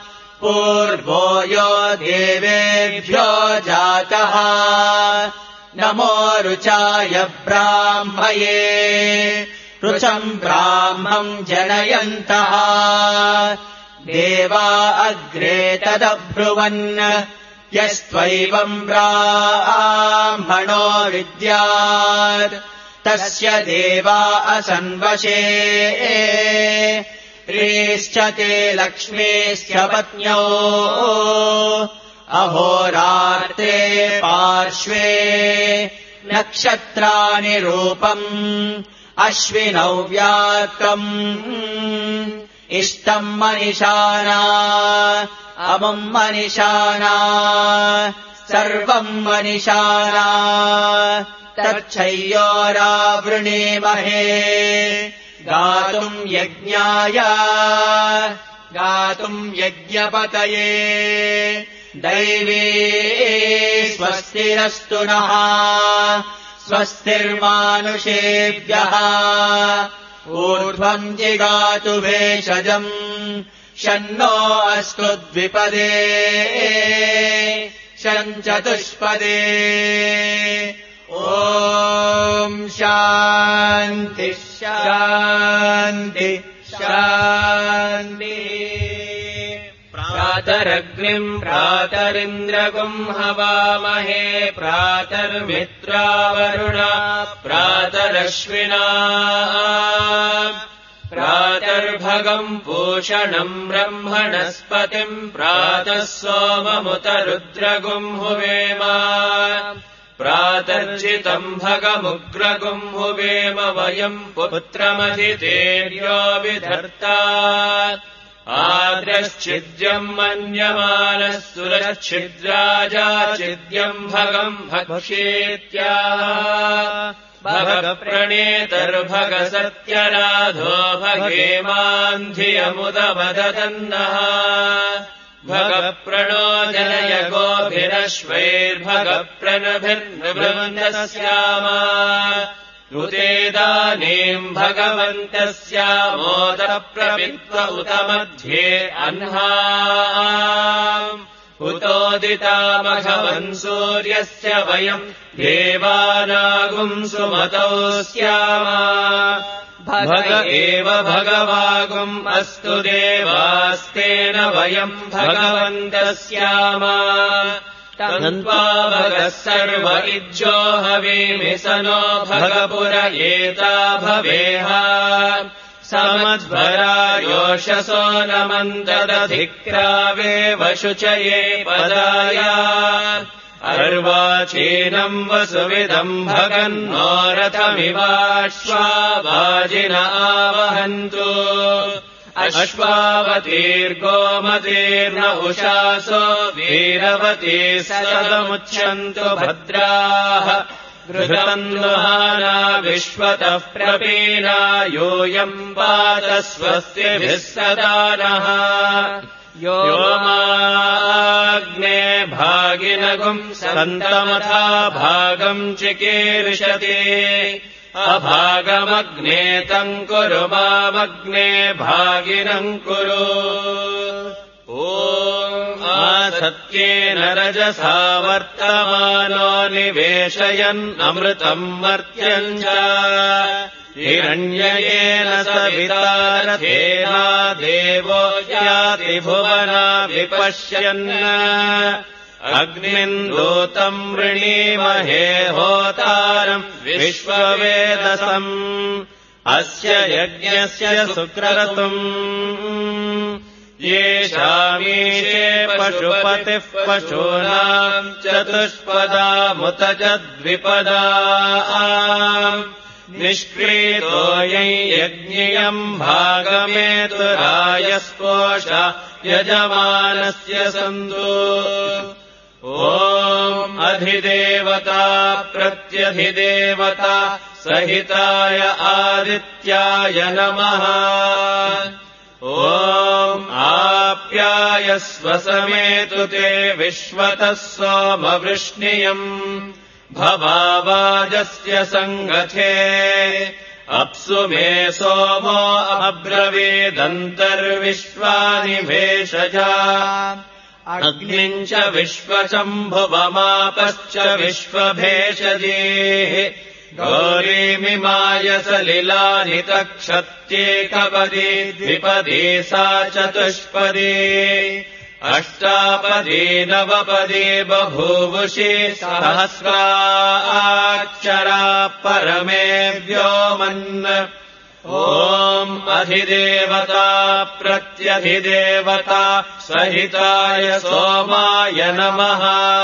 पूर्वो यो देवेभ्यो जातः नमो रुचाय ब्राह्मये रुचम् ब्राह्मम् जनयन्तः देवा अग्रे तदब्रुवन् यस्त्वैवम् ब्राह्मणो विद्यात् तस्य देवा असन्वशे ह्रीश्च ते लक्ष्मीश्च पत्न्यो अहोरात्रे पार्श्वे नक्षत्राणि रूपम् अश्विनौ व्यात्तम् इष्टम् मनिषाना अमुम् मनिषाना सर्वम् मनिषाना तच्छय्योरावृणीमहे गातुम् यज्ञाय गातुम् यज्ञपतये दैवी स्वस्तिरस्तु नः स्वस्तिर्मानुषेभ्यः ऊर्ध्वम् जिगातु भेषजम् शन्नो अस्तु द्विपदे शञ्चतुष्पदे ॐ शान्ति शान्ति शान्ति प्रातरग्निम् प्रातरिन्द्रगुम् हवामहे प्रातर्मित्रावरुणा प्रातरश्विना प्रातर्भगम् पूषणम् ब्रह्मणस्पतिम् प्रातः सोममुत रुद्रगुम् हुवेम प्रातर्जितम् भगमुग्रगुम् हुवेम वयम् पुत्रमधितेर्यो विधर्ता आद्रश्चिद्यम् मन्यमानः सुरश्चिद्राजाचिद्यम् भगम् भक्षेत्याह भगप्रणेतर्भगसत्यराधो भगेमान्धियमुदवदतन्नः भगप्रणो जनय गोभिरश्वैर्भगप्रणभिर्नृवृन्दस्याम ऋतेदानीम् भगवन्तस्यामोदप्रवित्व उत मध्ये अह्ना उतोदितामघवन् सूर्यस्य वयम् देवानागुम् सुमतौ स्याम भग एव भगवागुम् अस्तु देवास्तेन वयम् भगवन्तः स्याम तन्त्वा भगः सर्व इज्जो हवीमि स नो भगपुर एता भवेह समध्वरायोषसो नमन्तदधिक्रावे वशुचये पदाय अर्वाचीनम् वसुविदम् भगन्नो रथमिवाश्वावाजिन आवहन्तु अश्वावतीर्गोमतीर्न उषासो वीरवती सदमुच्यन्तु भद्राः घृतन्नुहाना विश्वतः प्रपीना यूयम् पात स्वस्तिभिः सदा नः यो माग्ने भागिनगुम् सन्तमथा भागम् चिकीर्षति अभागमग्ने तम् कुरु मामग्ने भागिनम् कुरु ॐ आसत्येन रजसा वर्तमानो निवेशयन् अमृतम् मर्त्यम् च हिरण्ययेन सविता देवो याति भुवना विपश्यन् अग्निम् दूतम् वृणीमहे होतारम् विश्ववेदसम् अस्य यज्ञस्य सुक्रतुम् येषामीशे पशुपतिः पशूनाम् चतुष्पदामुत च द्विपदा निष्क्रीतो यज्ञियम् भागमेतुरायस्पोष यजमानस्य सन्तु ॐ अधिदेवता प्रत्यधिदेवता सहिताय आदित्याय नमः ॐ आप्यायस्व समेतु ते विश्वतः सोमवृष्णियम् भवावाजस्य सङ्गथे अप्सु मे सोमो अब्रवीदन्तर्विश्वानि भेषजा अग्निम् च विश्वशम्भुवमापश्च विश्वभेषजेः गौरीमिमाय सलिलानि तक्षत्येकपदी द्विपदी सा चतुष्पदी अष्टापदी नवपदी बभूवुषि सहस्राक्षरा परमे व्योमन् ॐ अधिदेवता प्रत्यधिदेवता सहिताय सोमाय नमः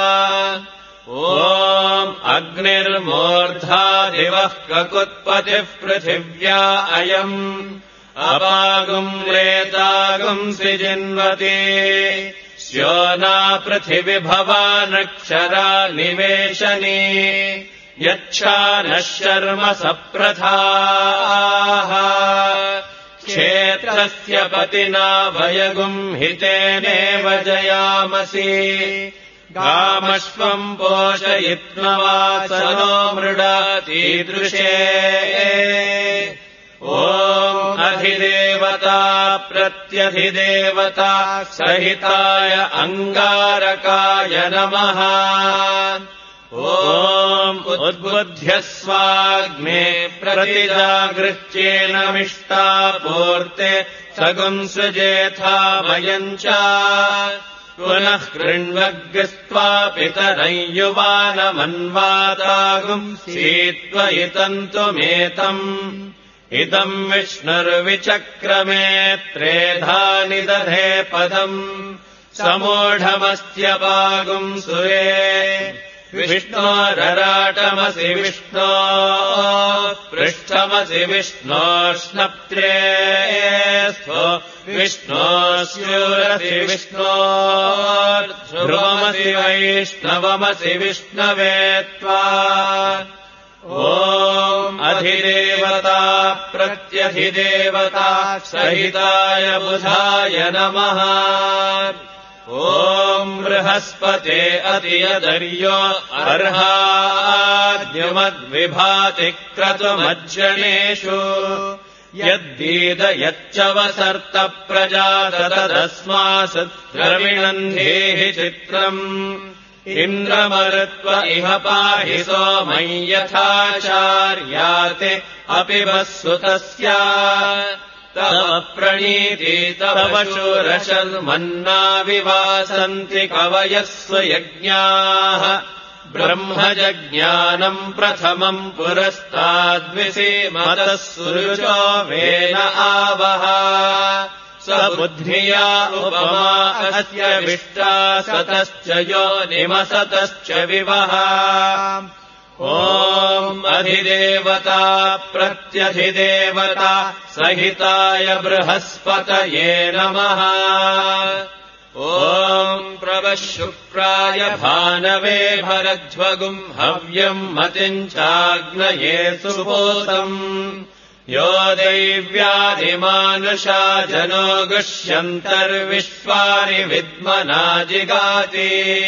ॐ अग्निर्मूर्धा दिवः ककुत्पतिः पृथिव्या अयम् अपागुम् रेतागुंसि जिन्वते स्योना पृथिविभवा नक्षरा निवेशने यच्छा नः शर्म सप्रथाः क्षेत्रस्य पतिना वयगुम् हितेनेव जयामसि गामश्वम् पोषयित्वा मृडातीदृशे ॐ अधिदेवता प्रत्यधिदेवता सहिताय अङ्गारकाय नमः ॐ उद्बुध्यस्वाग्ने प्रतिजागृह्येन मिष्टापूर्ते सगुंसृजेथा वयम् च पुनः कृण्वग्स्त्वा पितरं युवानमन्वातागुम् सीत्वयितन्तुमेतम् इदम् विष्णुर्विचक्रमे त्रेधा निदधे पदम् समूढमस्त्यपागुम् सुरे विष्णोरराटमसि विष्णो पृष्ठमसि विष्णोष्णप्त्रे स्थो विष्णोस्यूरसि विष्णोर्ध्रुवमसि वैष्णवमसि विष्णवे त्वा ॐ अधिदेवता प्रत्यधिदेवता सहिताय बुधाय नमः ॐ बृहस्पते अतियदर्यो अर्हाद्युमद्विभाति क्रतुमज्जनेषु यद्दीद यच्च वसर्त प्रजाततदस्मास् द्रविणन्धेहि चित्रम् इन्द्रमरुत्व इह पाहि सोमं यथाचार्याते अपि वस्सुतस्य तव प्रणीति तव शूरशर्मन्ना विवासन्ति कवयः सुयज्ञाः ब्रह्मजज्ञानम् प्रथमम् पुरस्ताद्विसीमतः सुरुचो वेन आवह स बुद्ध्या उपमा अस्य विष्टा सतश्च योनिमसतश्च विवह ॐ अधिदेवता प्रत्यधिदेवता सहिताय बृहस्पतये नमः ॐ प्रवः शुक्राय भानवे भरध्वगुम् हव्यम् मतिम् चाग्नये सुपोतम् यो दैव्यादिमानुषा जनो गुष्यन्तर्विश्वानि विद्मना जिगाति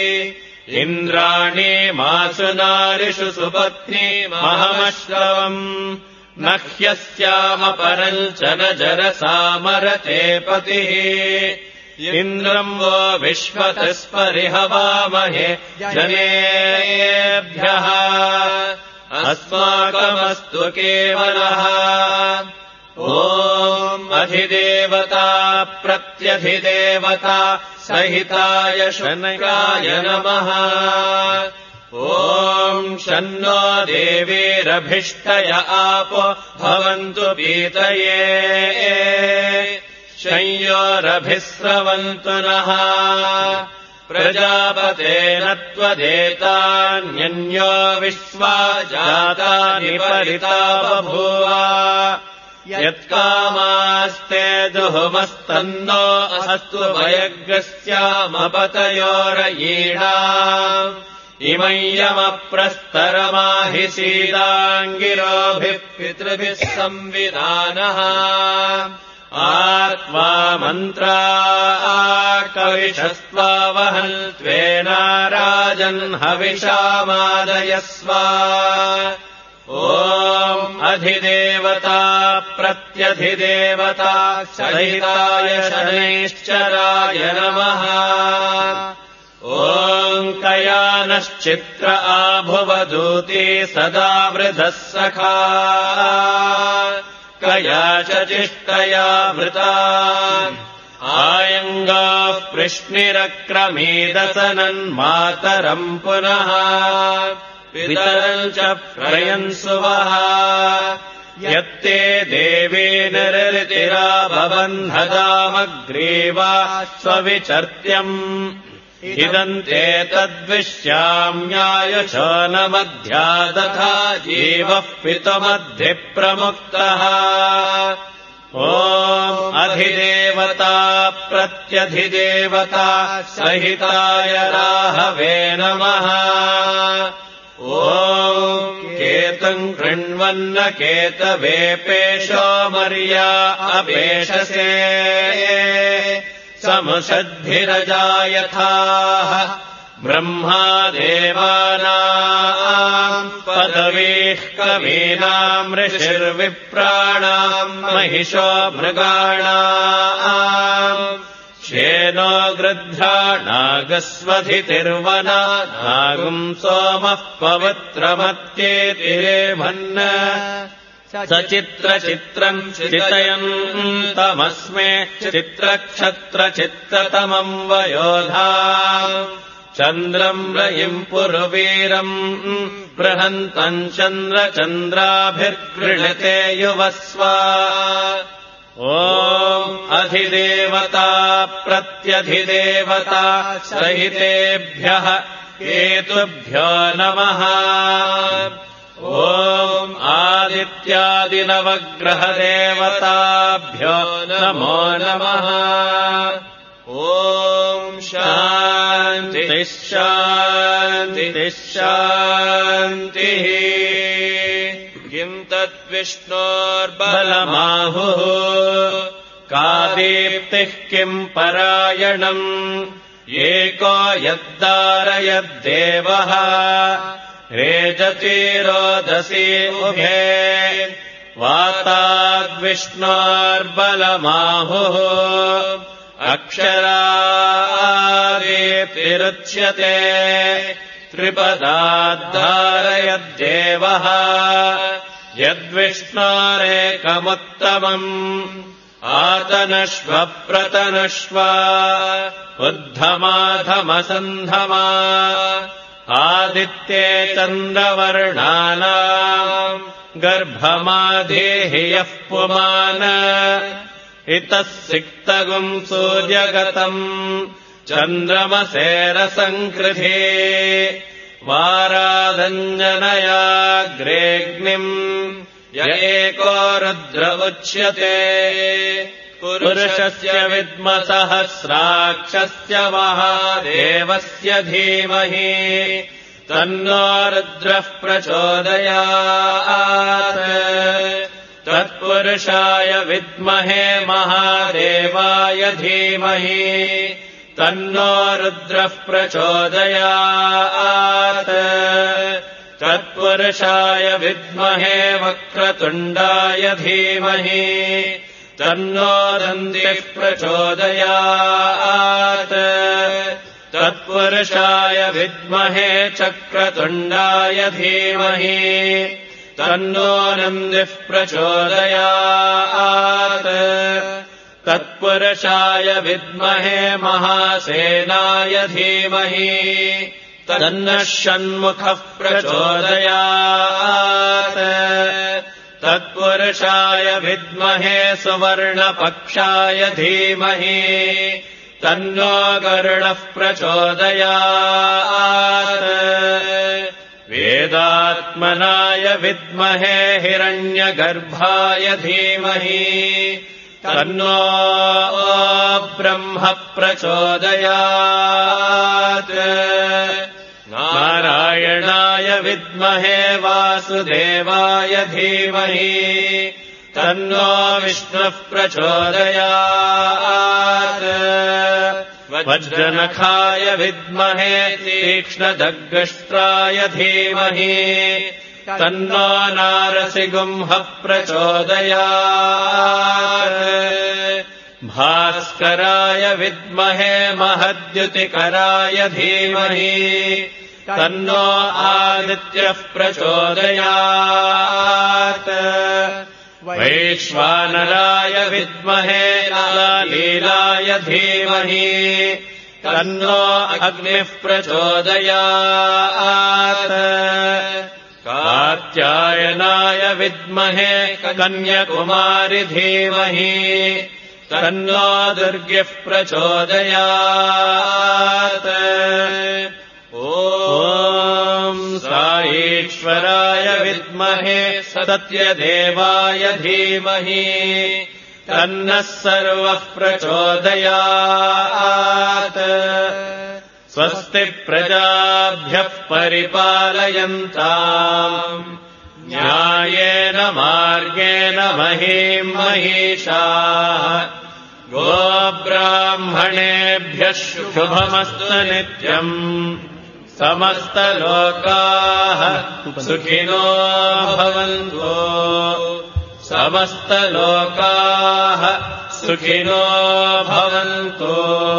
इन्द्राणीमासु नारिषु सुपत्नी महमश्रवम् न ह्यस्यामपरम् च न जरसामरते पतिः इन्द्रम् वो विश्वतस्परिहवामहे जनेभ्यः अस्माकमस्तु केवलः ॐ अधिदेवता प्रत्यधिदेवता सहिताय शनकाय नमः ॐ शन्नो देवीरभिष्टय आपो भवन्तु पीतये शंयोरभिस्रवन्तु नः प्रजापतेन त्वदेतान्यन्यो विश्वा जातानि परिता बभूव यत्कामास्ते दुहुमस्तन्नो अस्तु वयग्रस्यामपतयोरयीणा इमय्यमप्रस्तरमाहि सीदाङ्गिरोभिः पितृभिः संविधानः आत्मा मन्त्रा कविषस्त्वा वहन्त्वेना राजन् हविषामादयस्व ॐ अधिदेवता प्रत्यधिदेवता सहिताय शनैश्चराय नमः। ॐ कयानश्चित्र आभुवदूती सदा वृधः सखा कया च चिष्टया वृता आयङ्गाः पृश्निरक्रमीदसनन्मातरम् पुनः पितरम् च प्रयन्सुवः यत्ते देवी निरृतिरा भवन्धदामग्रीवा स्वविचर्त्यम् इदन्ते तद्विश्याम्यायुष न मध्या तथा जीवः पितुमद्धिप्रमुक्तः। ॐ अधिदेवता प्रत्यधिदेवता सहिताय राहवे नमः। ॐ केतुम् कृण्वन्न केतवे पेशो मर्या अपेशसे समुषद्भिरजायथाः ब्रह्मा देवानाम् पदवीः कवीनाम् ऋषिर्विप्राणाम् महिषो मृगाणाम् श्येनो गृध्राणागस्वधितिर्वना नागुम् सोमः पवित्रमत्येतिरेभन्न सचित्रचित्रम् चितयन्तमस्मे चित्रक्षत्रचित्रतमम् वयोधा चन्द्रम् रयिम् पुरुवीरम् बृहन्तम् चन्द्रचन्द्राभिर्गृह्णते युवस्वा। ॐ अधिदेवता प्रत्यधिदेवता सहितेभ्यः केतुभ्यो नमः। ॐ आदित्यादिनवग्रहदेवताभ्यो नमो नमः। ॐ शान्तिः शान्तिः शान्तिः। किम् तद्विष्णोर्बलमाहुः का दीप्तिः किम् परायणम् एको यद्दारयद्देवः रेजति रोदसी उभे वाताद्विष्णोर्बलमाहुः अक्षरादीप्तिरुच्यते त्रिपदाद्धारयद्देवः यद्विष्णोरेकमुत्तमम् आतनश्व प्रतनश्व उद्धमाधमसन्धमा आदित्ये चन्द्रवर्णानाम् गर्भमाधेहि यः पुमान इतः सिक्तगुम् सूर्यगतम् चन्द्रमसेरसङ्कृधे वारादञ्जनयाग्रेऽग्निम् य एको रुद्र उच्यते पुरुषस्य विद्मसहस्राक्षस्य महादेवस्य धीमहि तन्नो रुद्रः प्रचोदयात् तत्पुरुषाय विद्महे महादेवाय धीमहि तन्नो रुद्रः प्रचोदयात् तत्पुरुषाय विद्महे वक्रतुण्डाय धीमहि तन्नो दन्तिः प्रचोदयात् तत्पुरुषाय विद्महे चक्रतुण्डाय धीमहि तन्नो नन्दिः प्रचोदयात् तत्पुरुषाय विद्महे महासेनाय धीमहि तन्नः षण्मुखः प्रचोदयात् तत्पुरुषाय विद्महे सुवर्णपक्षाय धीमहि तन्नो गरुडः प्रचोदयात् वेदात्मनाय विद्महे हिरण्यगर्भाय धीमहि तन्नो ब्रह्म प्रचोदयात् नारायणाय विद्महे वासुदेवाय धीमहि तन्नो विष्णुः प्रचोदयात् वज्रनखाय विद्महे तीक्ष्णदग्गष्ट्राय धीमहि तन्नो नारसिंहः प्रचोदयात् भास्कराय विद्महे महद्युतिकराय धीमहि तन्नो आदित्यः प्रचोदयात् वैश्वानराय विद्महे लीलाय धीमहि तन्नो अग्निः प्रचोदयात् कात्यायनाय विद्महे कन्याकुमारि धीमहि तन्नो दुर्गिः प्रचोदयात् ॐ साईश्वराय विद्महे सत्यदेवाय धीमहि तन्नः सर्वः प्रचोदयात् स्वस्ति प्रजाभ्यः परिपालयन्ताम् न्यायेन मार्गेण महीम् महिषाः गोब्राह्मणेभ्यः शुभमस्तु नित्यम् समस्तलोकाः सुखिनो भवन्तु समस्तलोकाः सुखिनो भवन्तु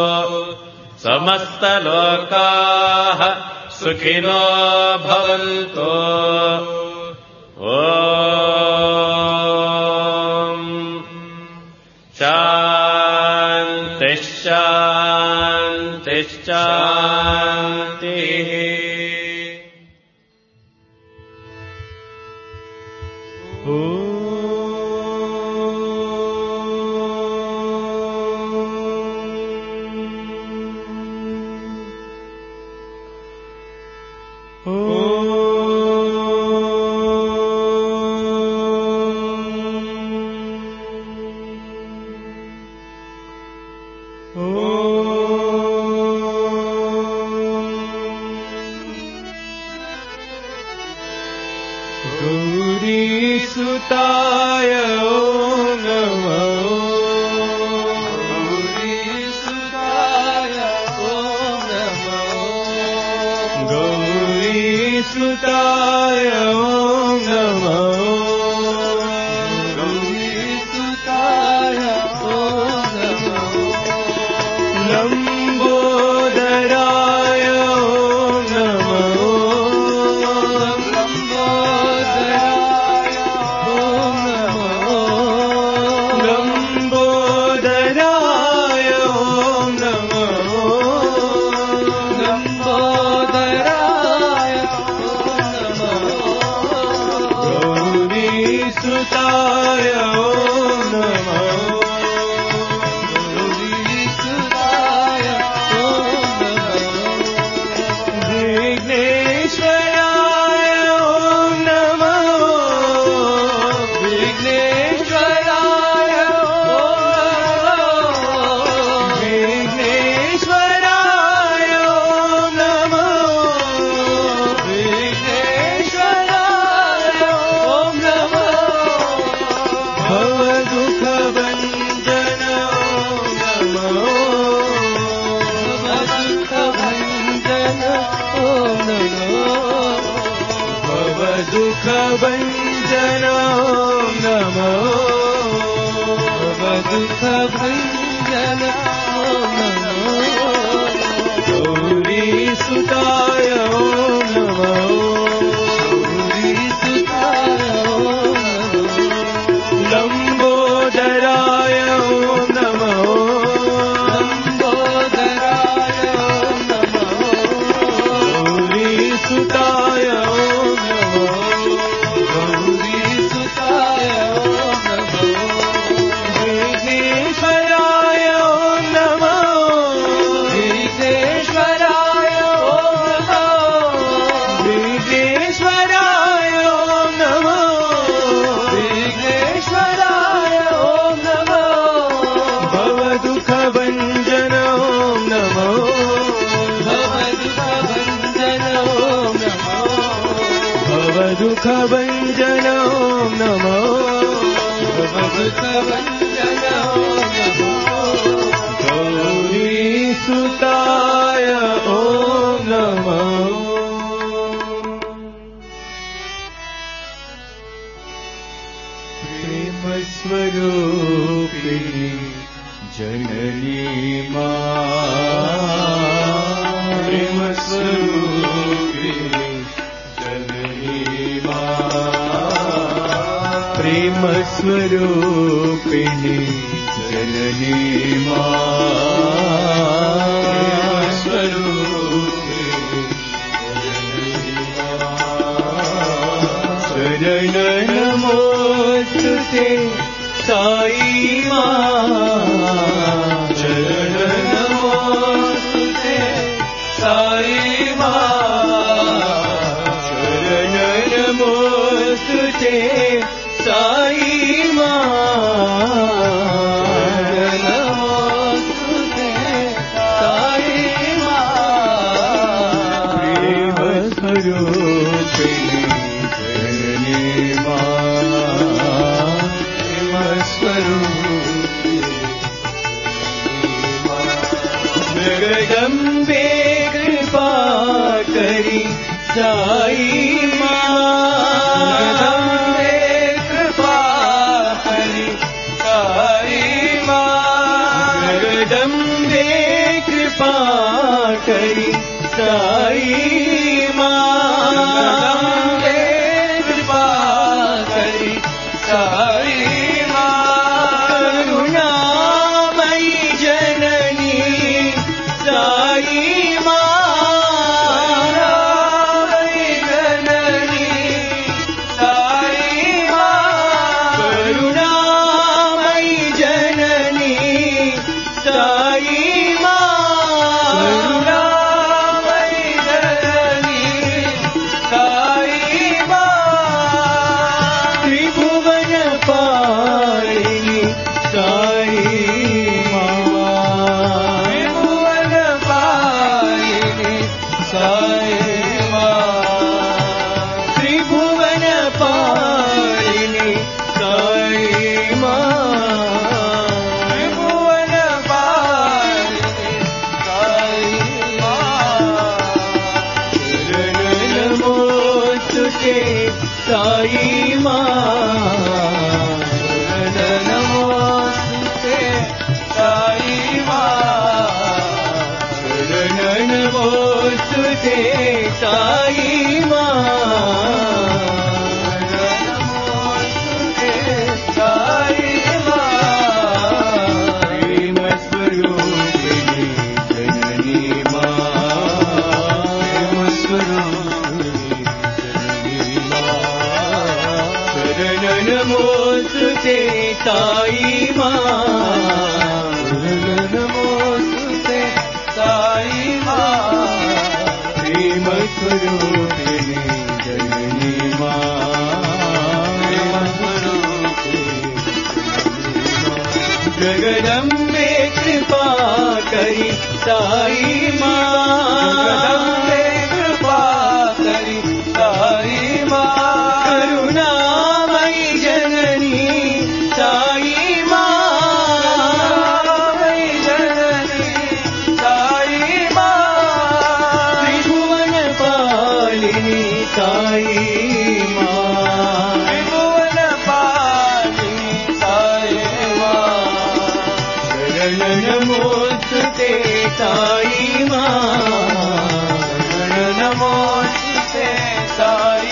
समस्तलोकाः सुखिनो भवन्तु ॐ शान्तिः शान्तिः शान्तिः गौरीसुताय नमो गौरीसुताय गौरीसुताय नमो गौरीसुताय नमो लंबोदराय नमो दुःखभञ्जन नमो दुःखभञ्जन नमो गौरीसुताय नमो गौरीसुताय लंबोदराय नमो लंबोदराय नमो गौरीसुताय दुःखभञ्जन नमो दुःखभञ्जन गौरीसुताय ॐ नमो स्वरूपिणी जननी प्रेम स्वरूपिणी जननी प्रेम स्वरूपिणी जननी शरण नमोस्तुते साई शरण नमोस्तुते साई शरण नमोस्तुते साई नमोस्तुते साई प्रेम स्वरूपिणी जननी प्रेम स्वरूपिणी जगदम्बे कृपा करी साई जगदम्बे कृपा करी साई जगदम्बे कृपा करी साई जगदम्बे कृपा करी साई करुणामयी जननी साई जननी साई करुणामयी जननी साई करुणामयी जननी साई त्रिभुवन पालिनी साई त्रिभुवन पालिनी साई त्रिभुवन पालिनी साई त्रिभुवन पालिनी साई शरण नमोस्तुते साई शरण नमोस्तुते साई शरण नमोस्तुते साई नमोस्तुते साई प्रेम स्वरूपिणी जननी प्रेम स्वरूपिणी जननी शरण नमोस्तुते साई शरण नमोस्तुते साई प्रेम स्वरूपिणी जननी प्रेम स्वरूपिणी जगदम्बे कृपा करी साई जगदम्बे कृपा करी साई करुणामयी जननी साई जननी साई त्रिभुवन पालिनी साई त्रिभुवन पालिनी साई शरण नमोस्तुते साई शरण नमोस्तुते साई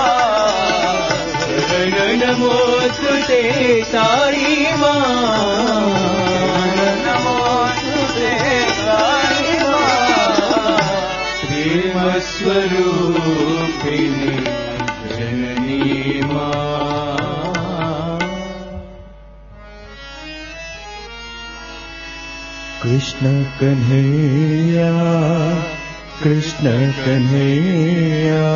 शरण नमोस्तुते साई नमोस्तुते साई प्रेम स्वरूपिणी जननी कृष्ण कन्हैया कृष्ण कन्हैया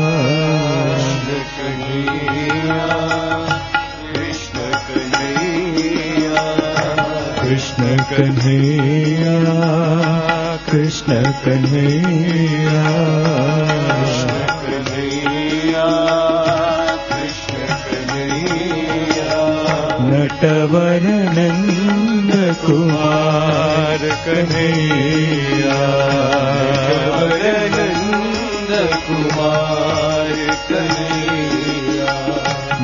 कृष्ण कन्हैया कृष्ण कन्हैया कृष्ण कन्हैया कृष्ण कन्हैया नटवर नंद कुमार कन्हैया नंद कुमार कन्हैया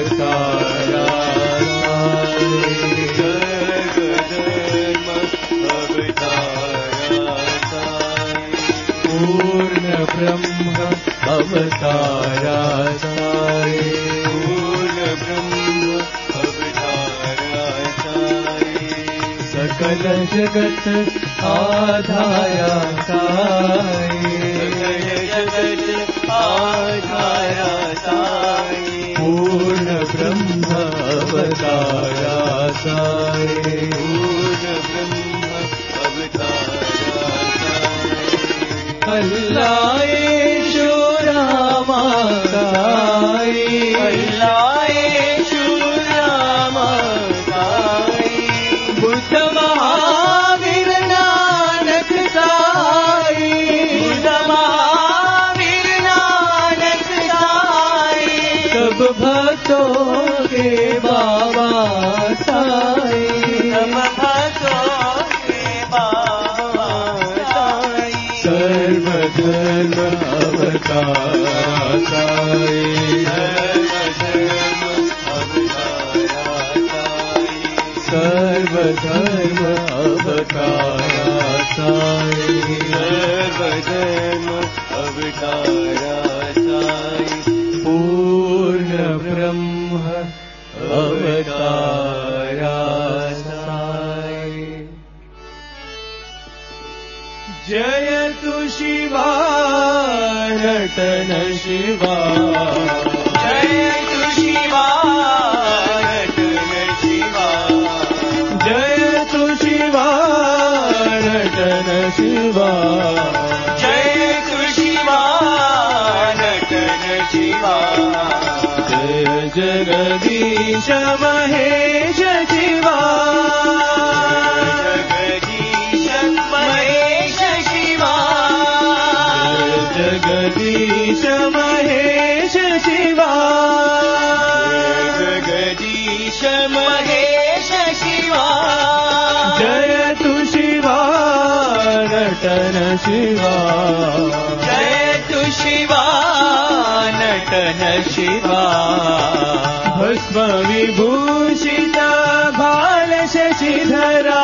अवतारा सर्वधर्म अवतारा पूर्ण ब्रह्म अवतारा पूर्ण ब्रह्म अवतारा सकल जगत आधारा जगत आधारा पूर्ण ब्रह्म अवतारा पूर्ण ब्रह्म अवतारा अल्लाह यीशु रामा अल्लाह यीशु रामा बुद्ध महावीर नानक साई बुद्ध महावीर नानक साई सब भक्तों के बाबा साई सब भक्तों के बाबा साई सर्वधर्म अवतारा साई सर्वधर्म अवतारा साई सर्वधर्म अवतारा साई पूर्ण ब्रह्म अवतारा साई जयतु शिवा नटन शिवा जयतु शिवा नटन शिवा जयतु शिवा नटन शिवा जयतु शिवा नटन शिवा जय जगदीश महेश शिवा जगदीश महेश शिवा जगदीश महेश शिवा जगदीश महेश शिवा जयतु शिवा नटन शिवा जयतु शिवा नटन शिवा भस्म विभूषित भाल शशिधरा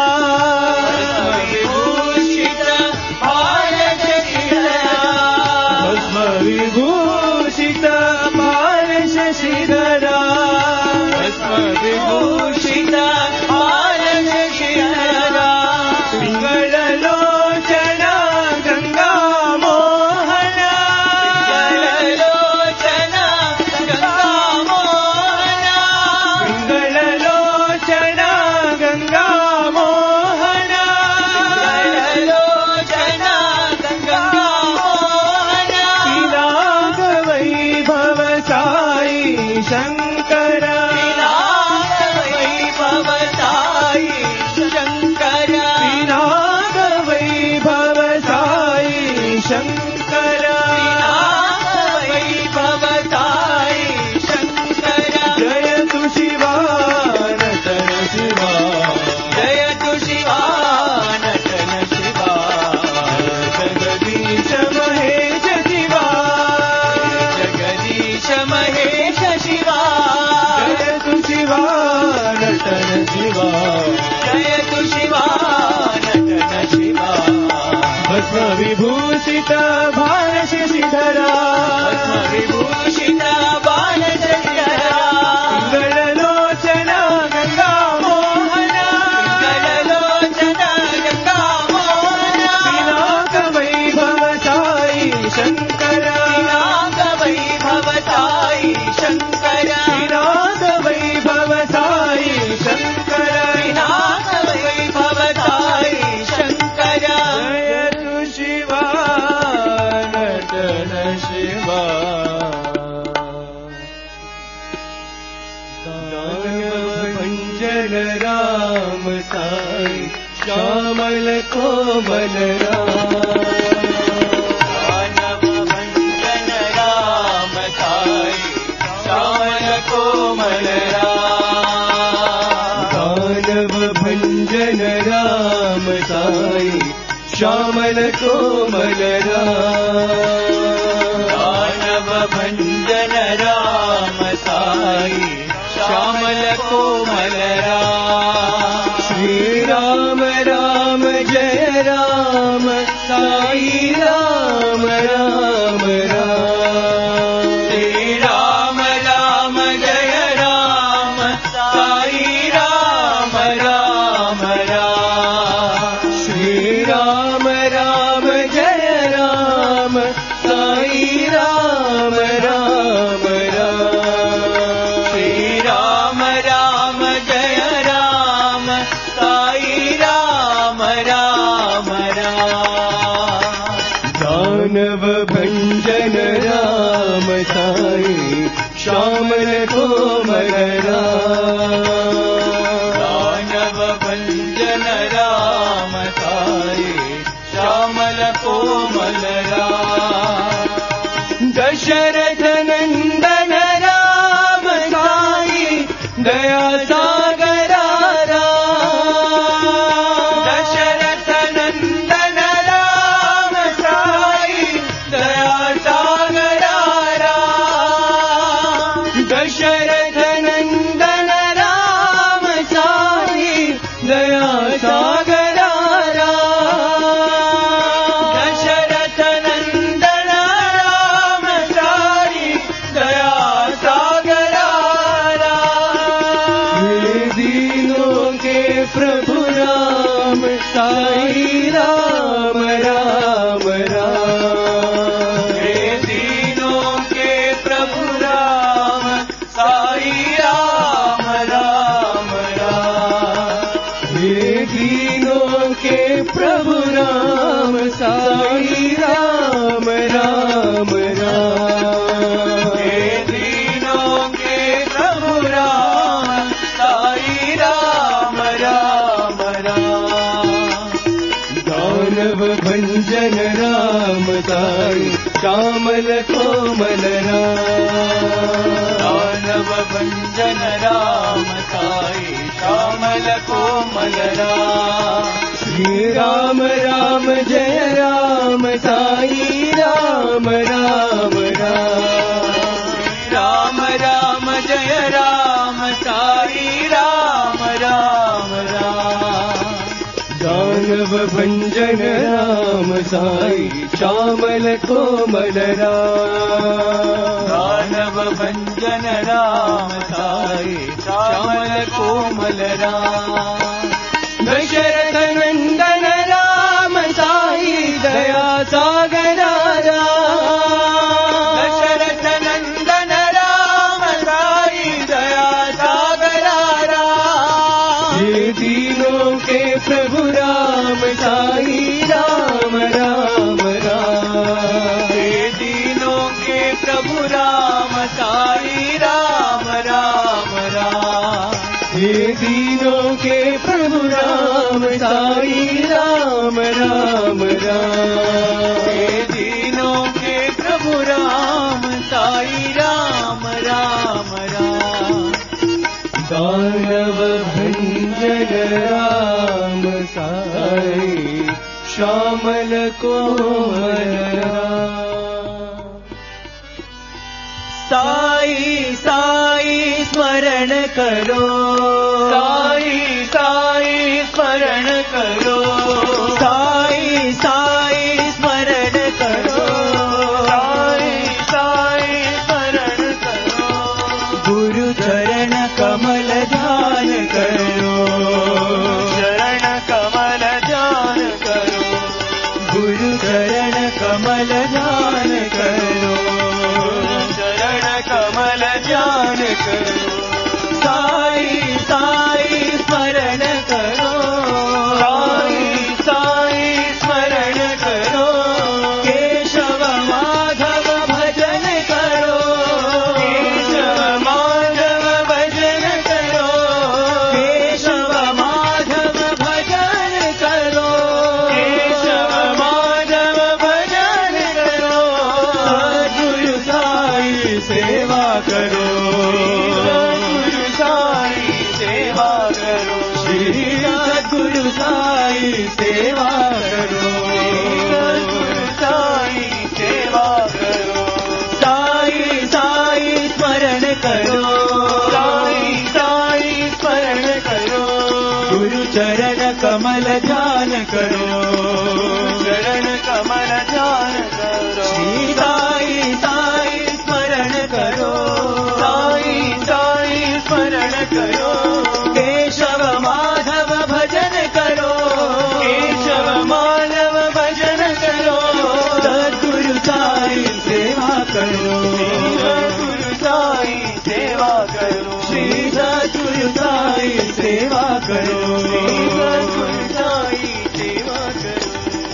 विभूषित भाल शशिधरा भस्म विभूषित भाल शशिधरा भस्म विभूषित भाल शशिधरा पिंगललोचन गंगा मोहन पिंगललोचन गंगा मोहन पिंगललोचन गंगा मोहन पिंगललोचन गंगा मोहन पिनाक वैभव साई शंकर पिनाक वैभव साई शंकर पिनाक वैभव साई शंकर पिनाक वैभव साई शंकर जयतु शिवा नटन शिवा जयतु शिवा नटन शिवा जगदीश महेश शिवा जगदीश महेश शिवा जयतु शिवा नटन शिवा जयतु शिवा नटन शिवा भस्म विभूषित भाल शशिधरा भस्म विभूषित भाल शशिधरा पिंगललोचन गंगा मोहन पिंगललोचन गंगा मोहन पिनाक वैभव साई शंकर पिनाक वैभव साई शंकर पिनाक वैभव साई शंकर पिनाक वैभव साई शंकर जयतु शिवा नटन शिवा दानव भंजन राम साई श्यामल कोमल राम दानव भंजन राम साई श्यामल कोमल राम दानव भंजन राम साई श्यामल कोमल राम दानव भंजन राम साई कोमलरा दानव भंजन राम साई श्यामल कोमलरा दशरथ नंदन राम साई दया सागरा दशरथ नंदन राम साई दया सागरा दशरथ नंदन राम साई दया सागरा दशरथ नंदन राम साई दया सागरा ये दीनों के प्रभु राम साई राम राम राम ये दीनों के प्रभु राम साई राम राम राम ये दीनों के प्रभु राम साई राम राम राम ये दीनों के प्रभु राम साई राम राम राम दानव भंजन राम साई श्यामल कोमल दानव भंजन राम साई श्यामल कोमल श्री राम राम जय राम साई राम राम राम राम जय राम साई राम राम राम दानव भंजन राम साई श्यामल कोमल दानव भंजन राम साई श्यामल कोमल दशरथ नंदन राम साई दया सागरा दशरथ नंदन राम साई दया सागरा ये तीनों के प्रभु राम साई राम राम राम ये तीनों के प्रभु राम साई राम राम राम ये तीनों के प्रभु राम साई राम राम राम ये तीनों के प्रभु राम साई राम राम राम दानव भंजन राम साई श्यामल कोमल साई साई स्मरण करो साई साई स्मरण करो साई साई स्मरण करो साई साई स्मरण करो गुरु चरण कमल ध्यान करो चरण कमल ध्यान करो गुरु चरण कमल ध्यान करो चरण कमल ध्यान करो साई साई स्मरण करो साई साई स्मरण करो केशव माधव भजन करो केशव माधव भजन करो केशव माधव भजन करो केशव माधव भजन करो सद्गुरु साई सेवा करो सद्गुरु साई सेवा करो श्री सद्गुरु साई सेवा करो सद्गुरु साई सेवा करो साई साई स्मरण करो साई साई स्मरण करो गुरु चरण कमल ध्यान करो चरण कमल ध्यान करो श्री साई साई स्मरण करो साई साई स्मरण करो केशव माधव भजन करो केशव माधव भजन करो सद्गुरु साई सेवा करो सद्गुरु साई सेवा करो श्री सद्गुरु साई सेवा करो सद्गुरु साई सेवा करो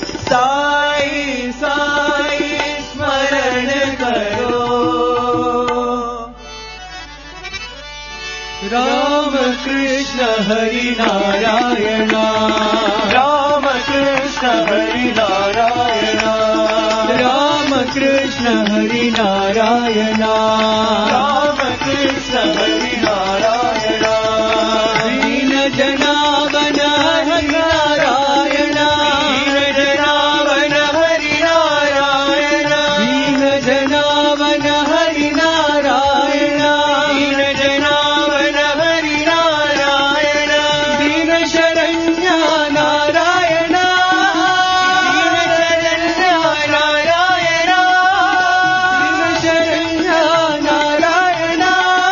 साई साई स्मरण करो राम कृष्ण हरि नारायण राम कृष्ण हरि नारायण राम कृष्ण हरि नारायण राम कृष्ण हरि नारायण दीन जनावन हरि नारायण दीन जनावन हरि नारायण दीन जनावन हरि नारायण दीन जनावन हरि नारायण दीन शरण्य नारायण दीन शरण्य नारायण दीन शरण्य नारायण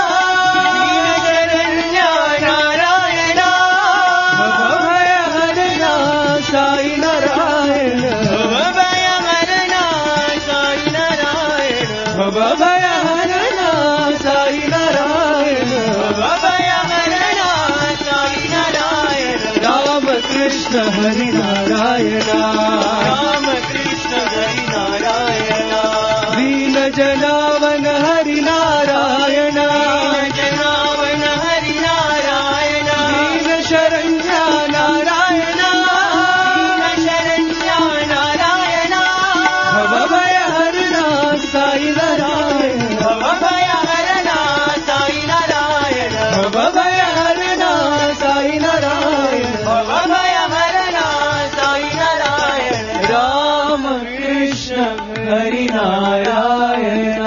दीन शरण्य नारायण भय हरना साई नारायण भय हरना साई नारायण भय हरना साई नारायण भय हरना साई नारायण राम कृष्ण हरि नारायण राम कृष्ण हरि नारायण दीन जनावन हरि नारायण जनावन हरि नारायण दीन शरण्य नारायण दीन शरण्य नारायण भय हरना साई नारायण भय हरना साई नारायण भय हरना साई नारायण भय हरना साई नारायण राम कृष्ण हरि नारायण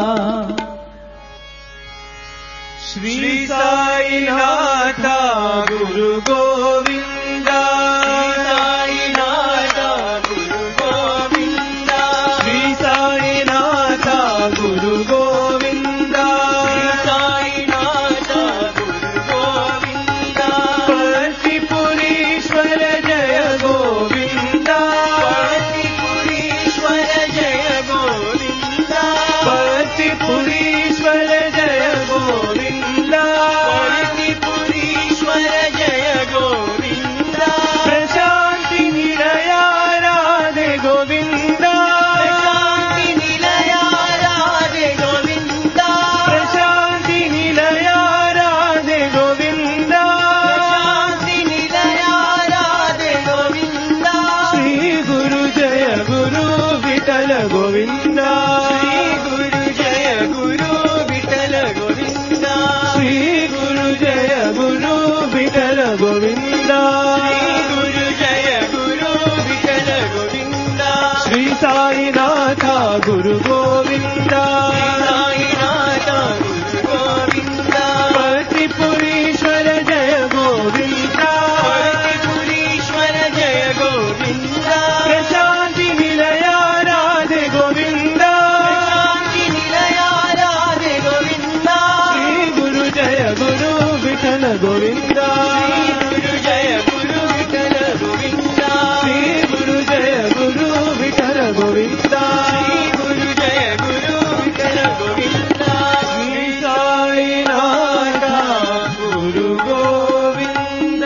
श्री साई नाथा गुरु गोविंद साई नाथा गुरु गोविंद श्री साई नाथा गुरु गोविंद साई नाथा गुरु गोविंद पतिपुरीश्वर जय गोविंद पतिपुरीश्वर जय गोविंद पतिपुरीश्वर जय गोविंद पतिपुरीश्वर जय गोविंद प्रशांति निलया राधे गोविंद प्रशांति निलया राधे गोविंद प्रशांति निलया राधे गोविंद प्रशांति निलया राधे गोविंद श्री गुरु जय गुरु विठल गोविंद श्री गुरु जय गुरु विठल गोविंद श्री गुरु जय गुरु विठल गोविंद श्री गुरु जय गुरु विठल गोविंद श्री साई नाथा गुरु गोविंद साई नाथा गुरु गोविंद पतिपुरीश्वर जय गोविंद पतिपुरीश्वर जय गोविंद प्रशांति निलया राधे गोविंद प्रशांति निलया राधे गोविंद श्री गुरु जय गुरु विठल गोविंद श्री गुरु जय गुरु विठल गोविंद श्री गुरु जय गुरु विठल गोविंद श्री गुरु जय गुरु विठल गोविंद श्री साई नाथा गुरु गोविंद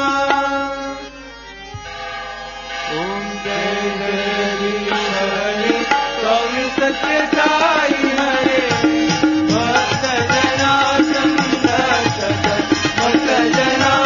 ओम जय हरि हरि स्वामी सत्य साई हरे भक्त जना संरक्षक भक्त जना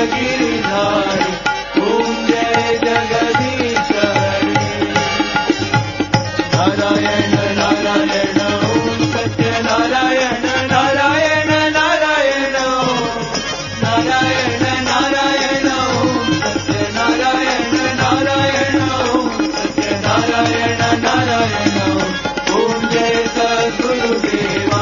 गिरिधारी ओम जय जगदीश हरे नारायण नारायण ओम सत्य नारायण नारायण नारायण ओम नारायण नारायण ओम सत्य नारायण नारायण ओम सत्य नारायण नारायण ओम जय सद्गुरुदेवा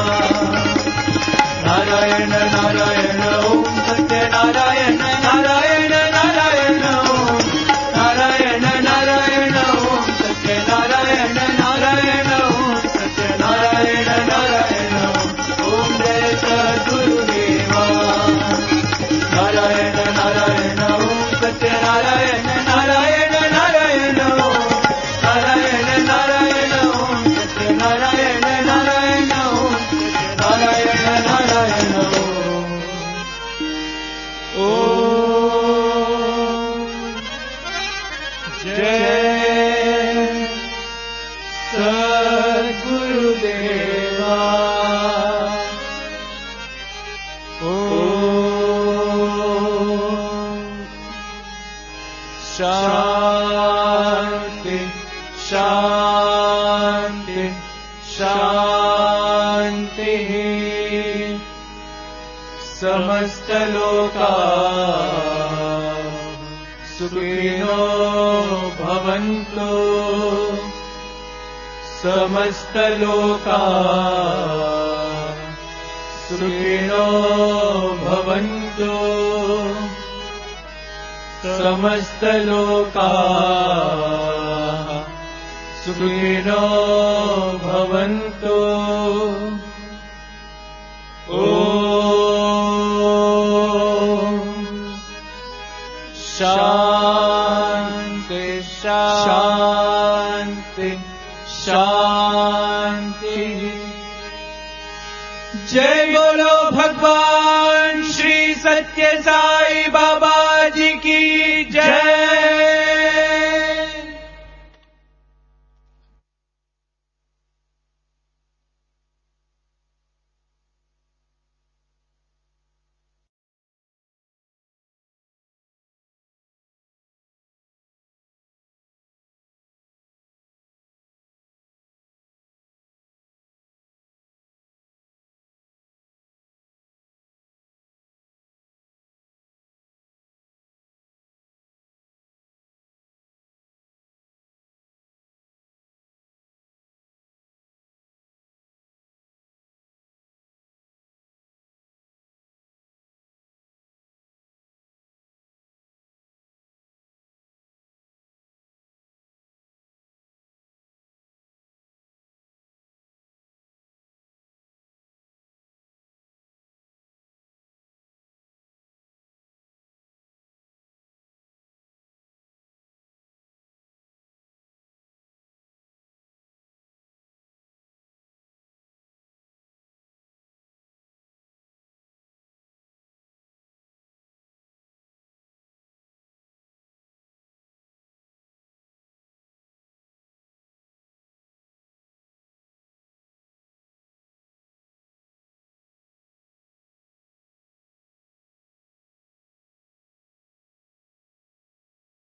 नारायण नारायण ओम सत्य नारायण नारायण नारायण ओम नारायण नारायण ओम सत्य नारायण नारायण ओम सत्य नारायण नारायण ओम जय सद्गुरुदेवा नारायण नारायण ओम सत्य नारायण नारायण नारायण ओम नारायण नारायण ओम सत्य नारायण नारायण ओम नारायण नारायण ओम जय सद्गुरुदेवा ओम शांति शांति शांति समस्त लोका सुखिनो भवन्तु समस्त लोका सुखिनो भवन्तु समस्त लोका सुखिनो भवन्तु शांति शांति शांति जय बोलो भगवान श्री सत्य साई बाबा जी की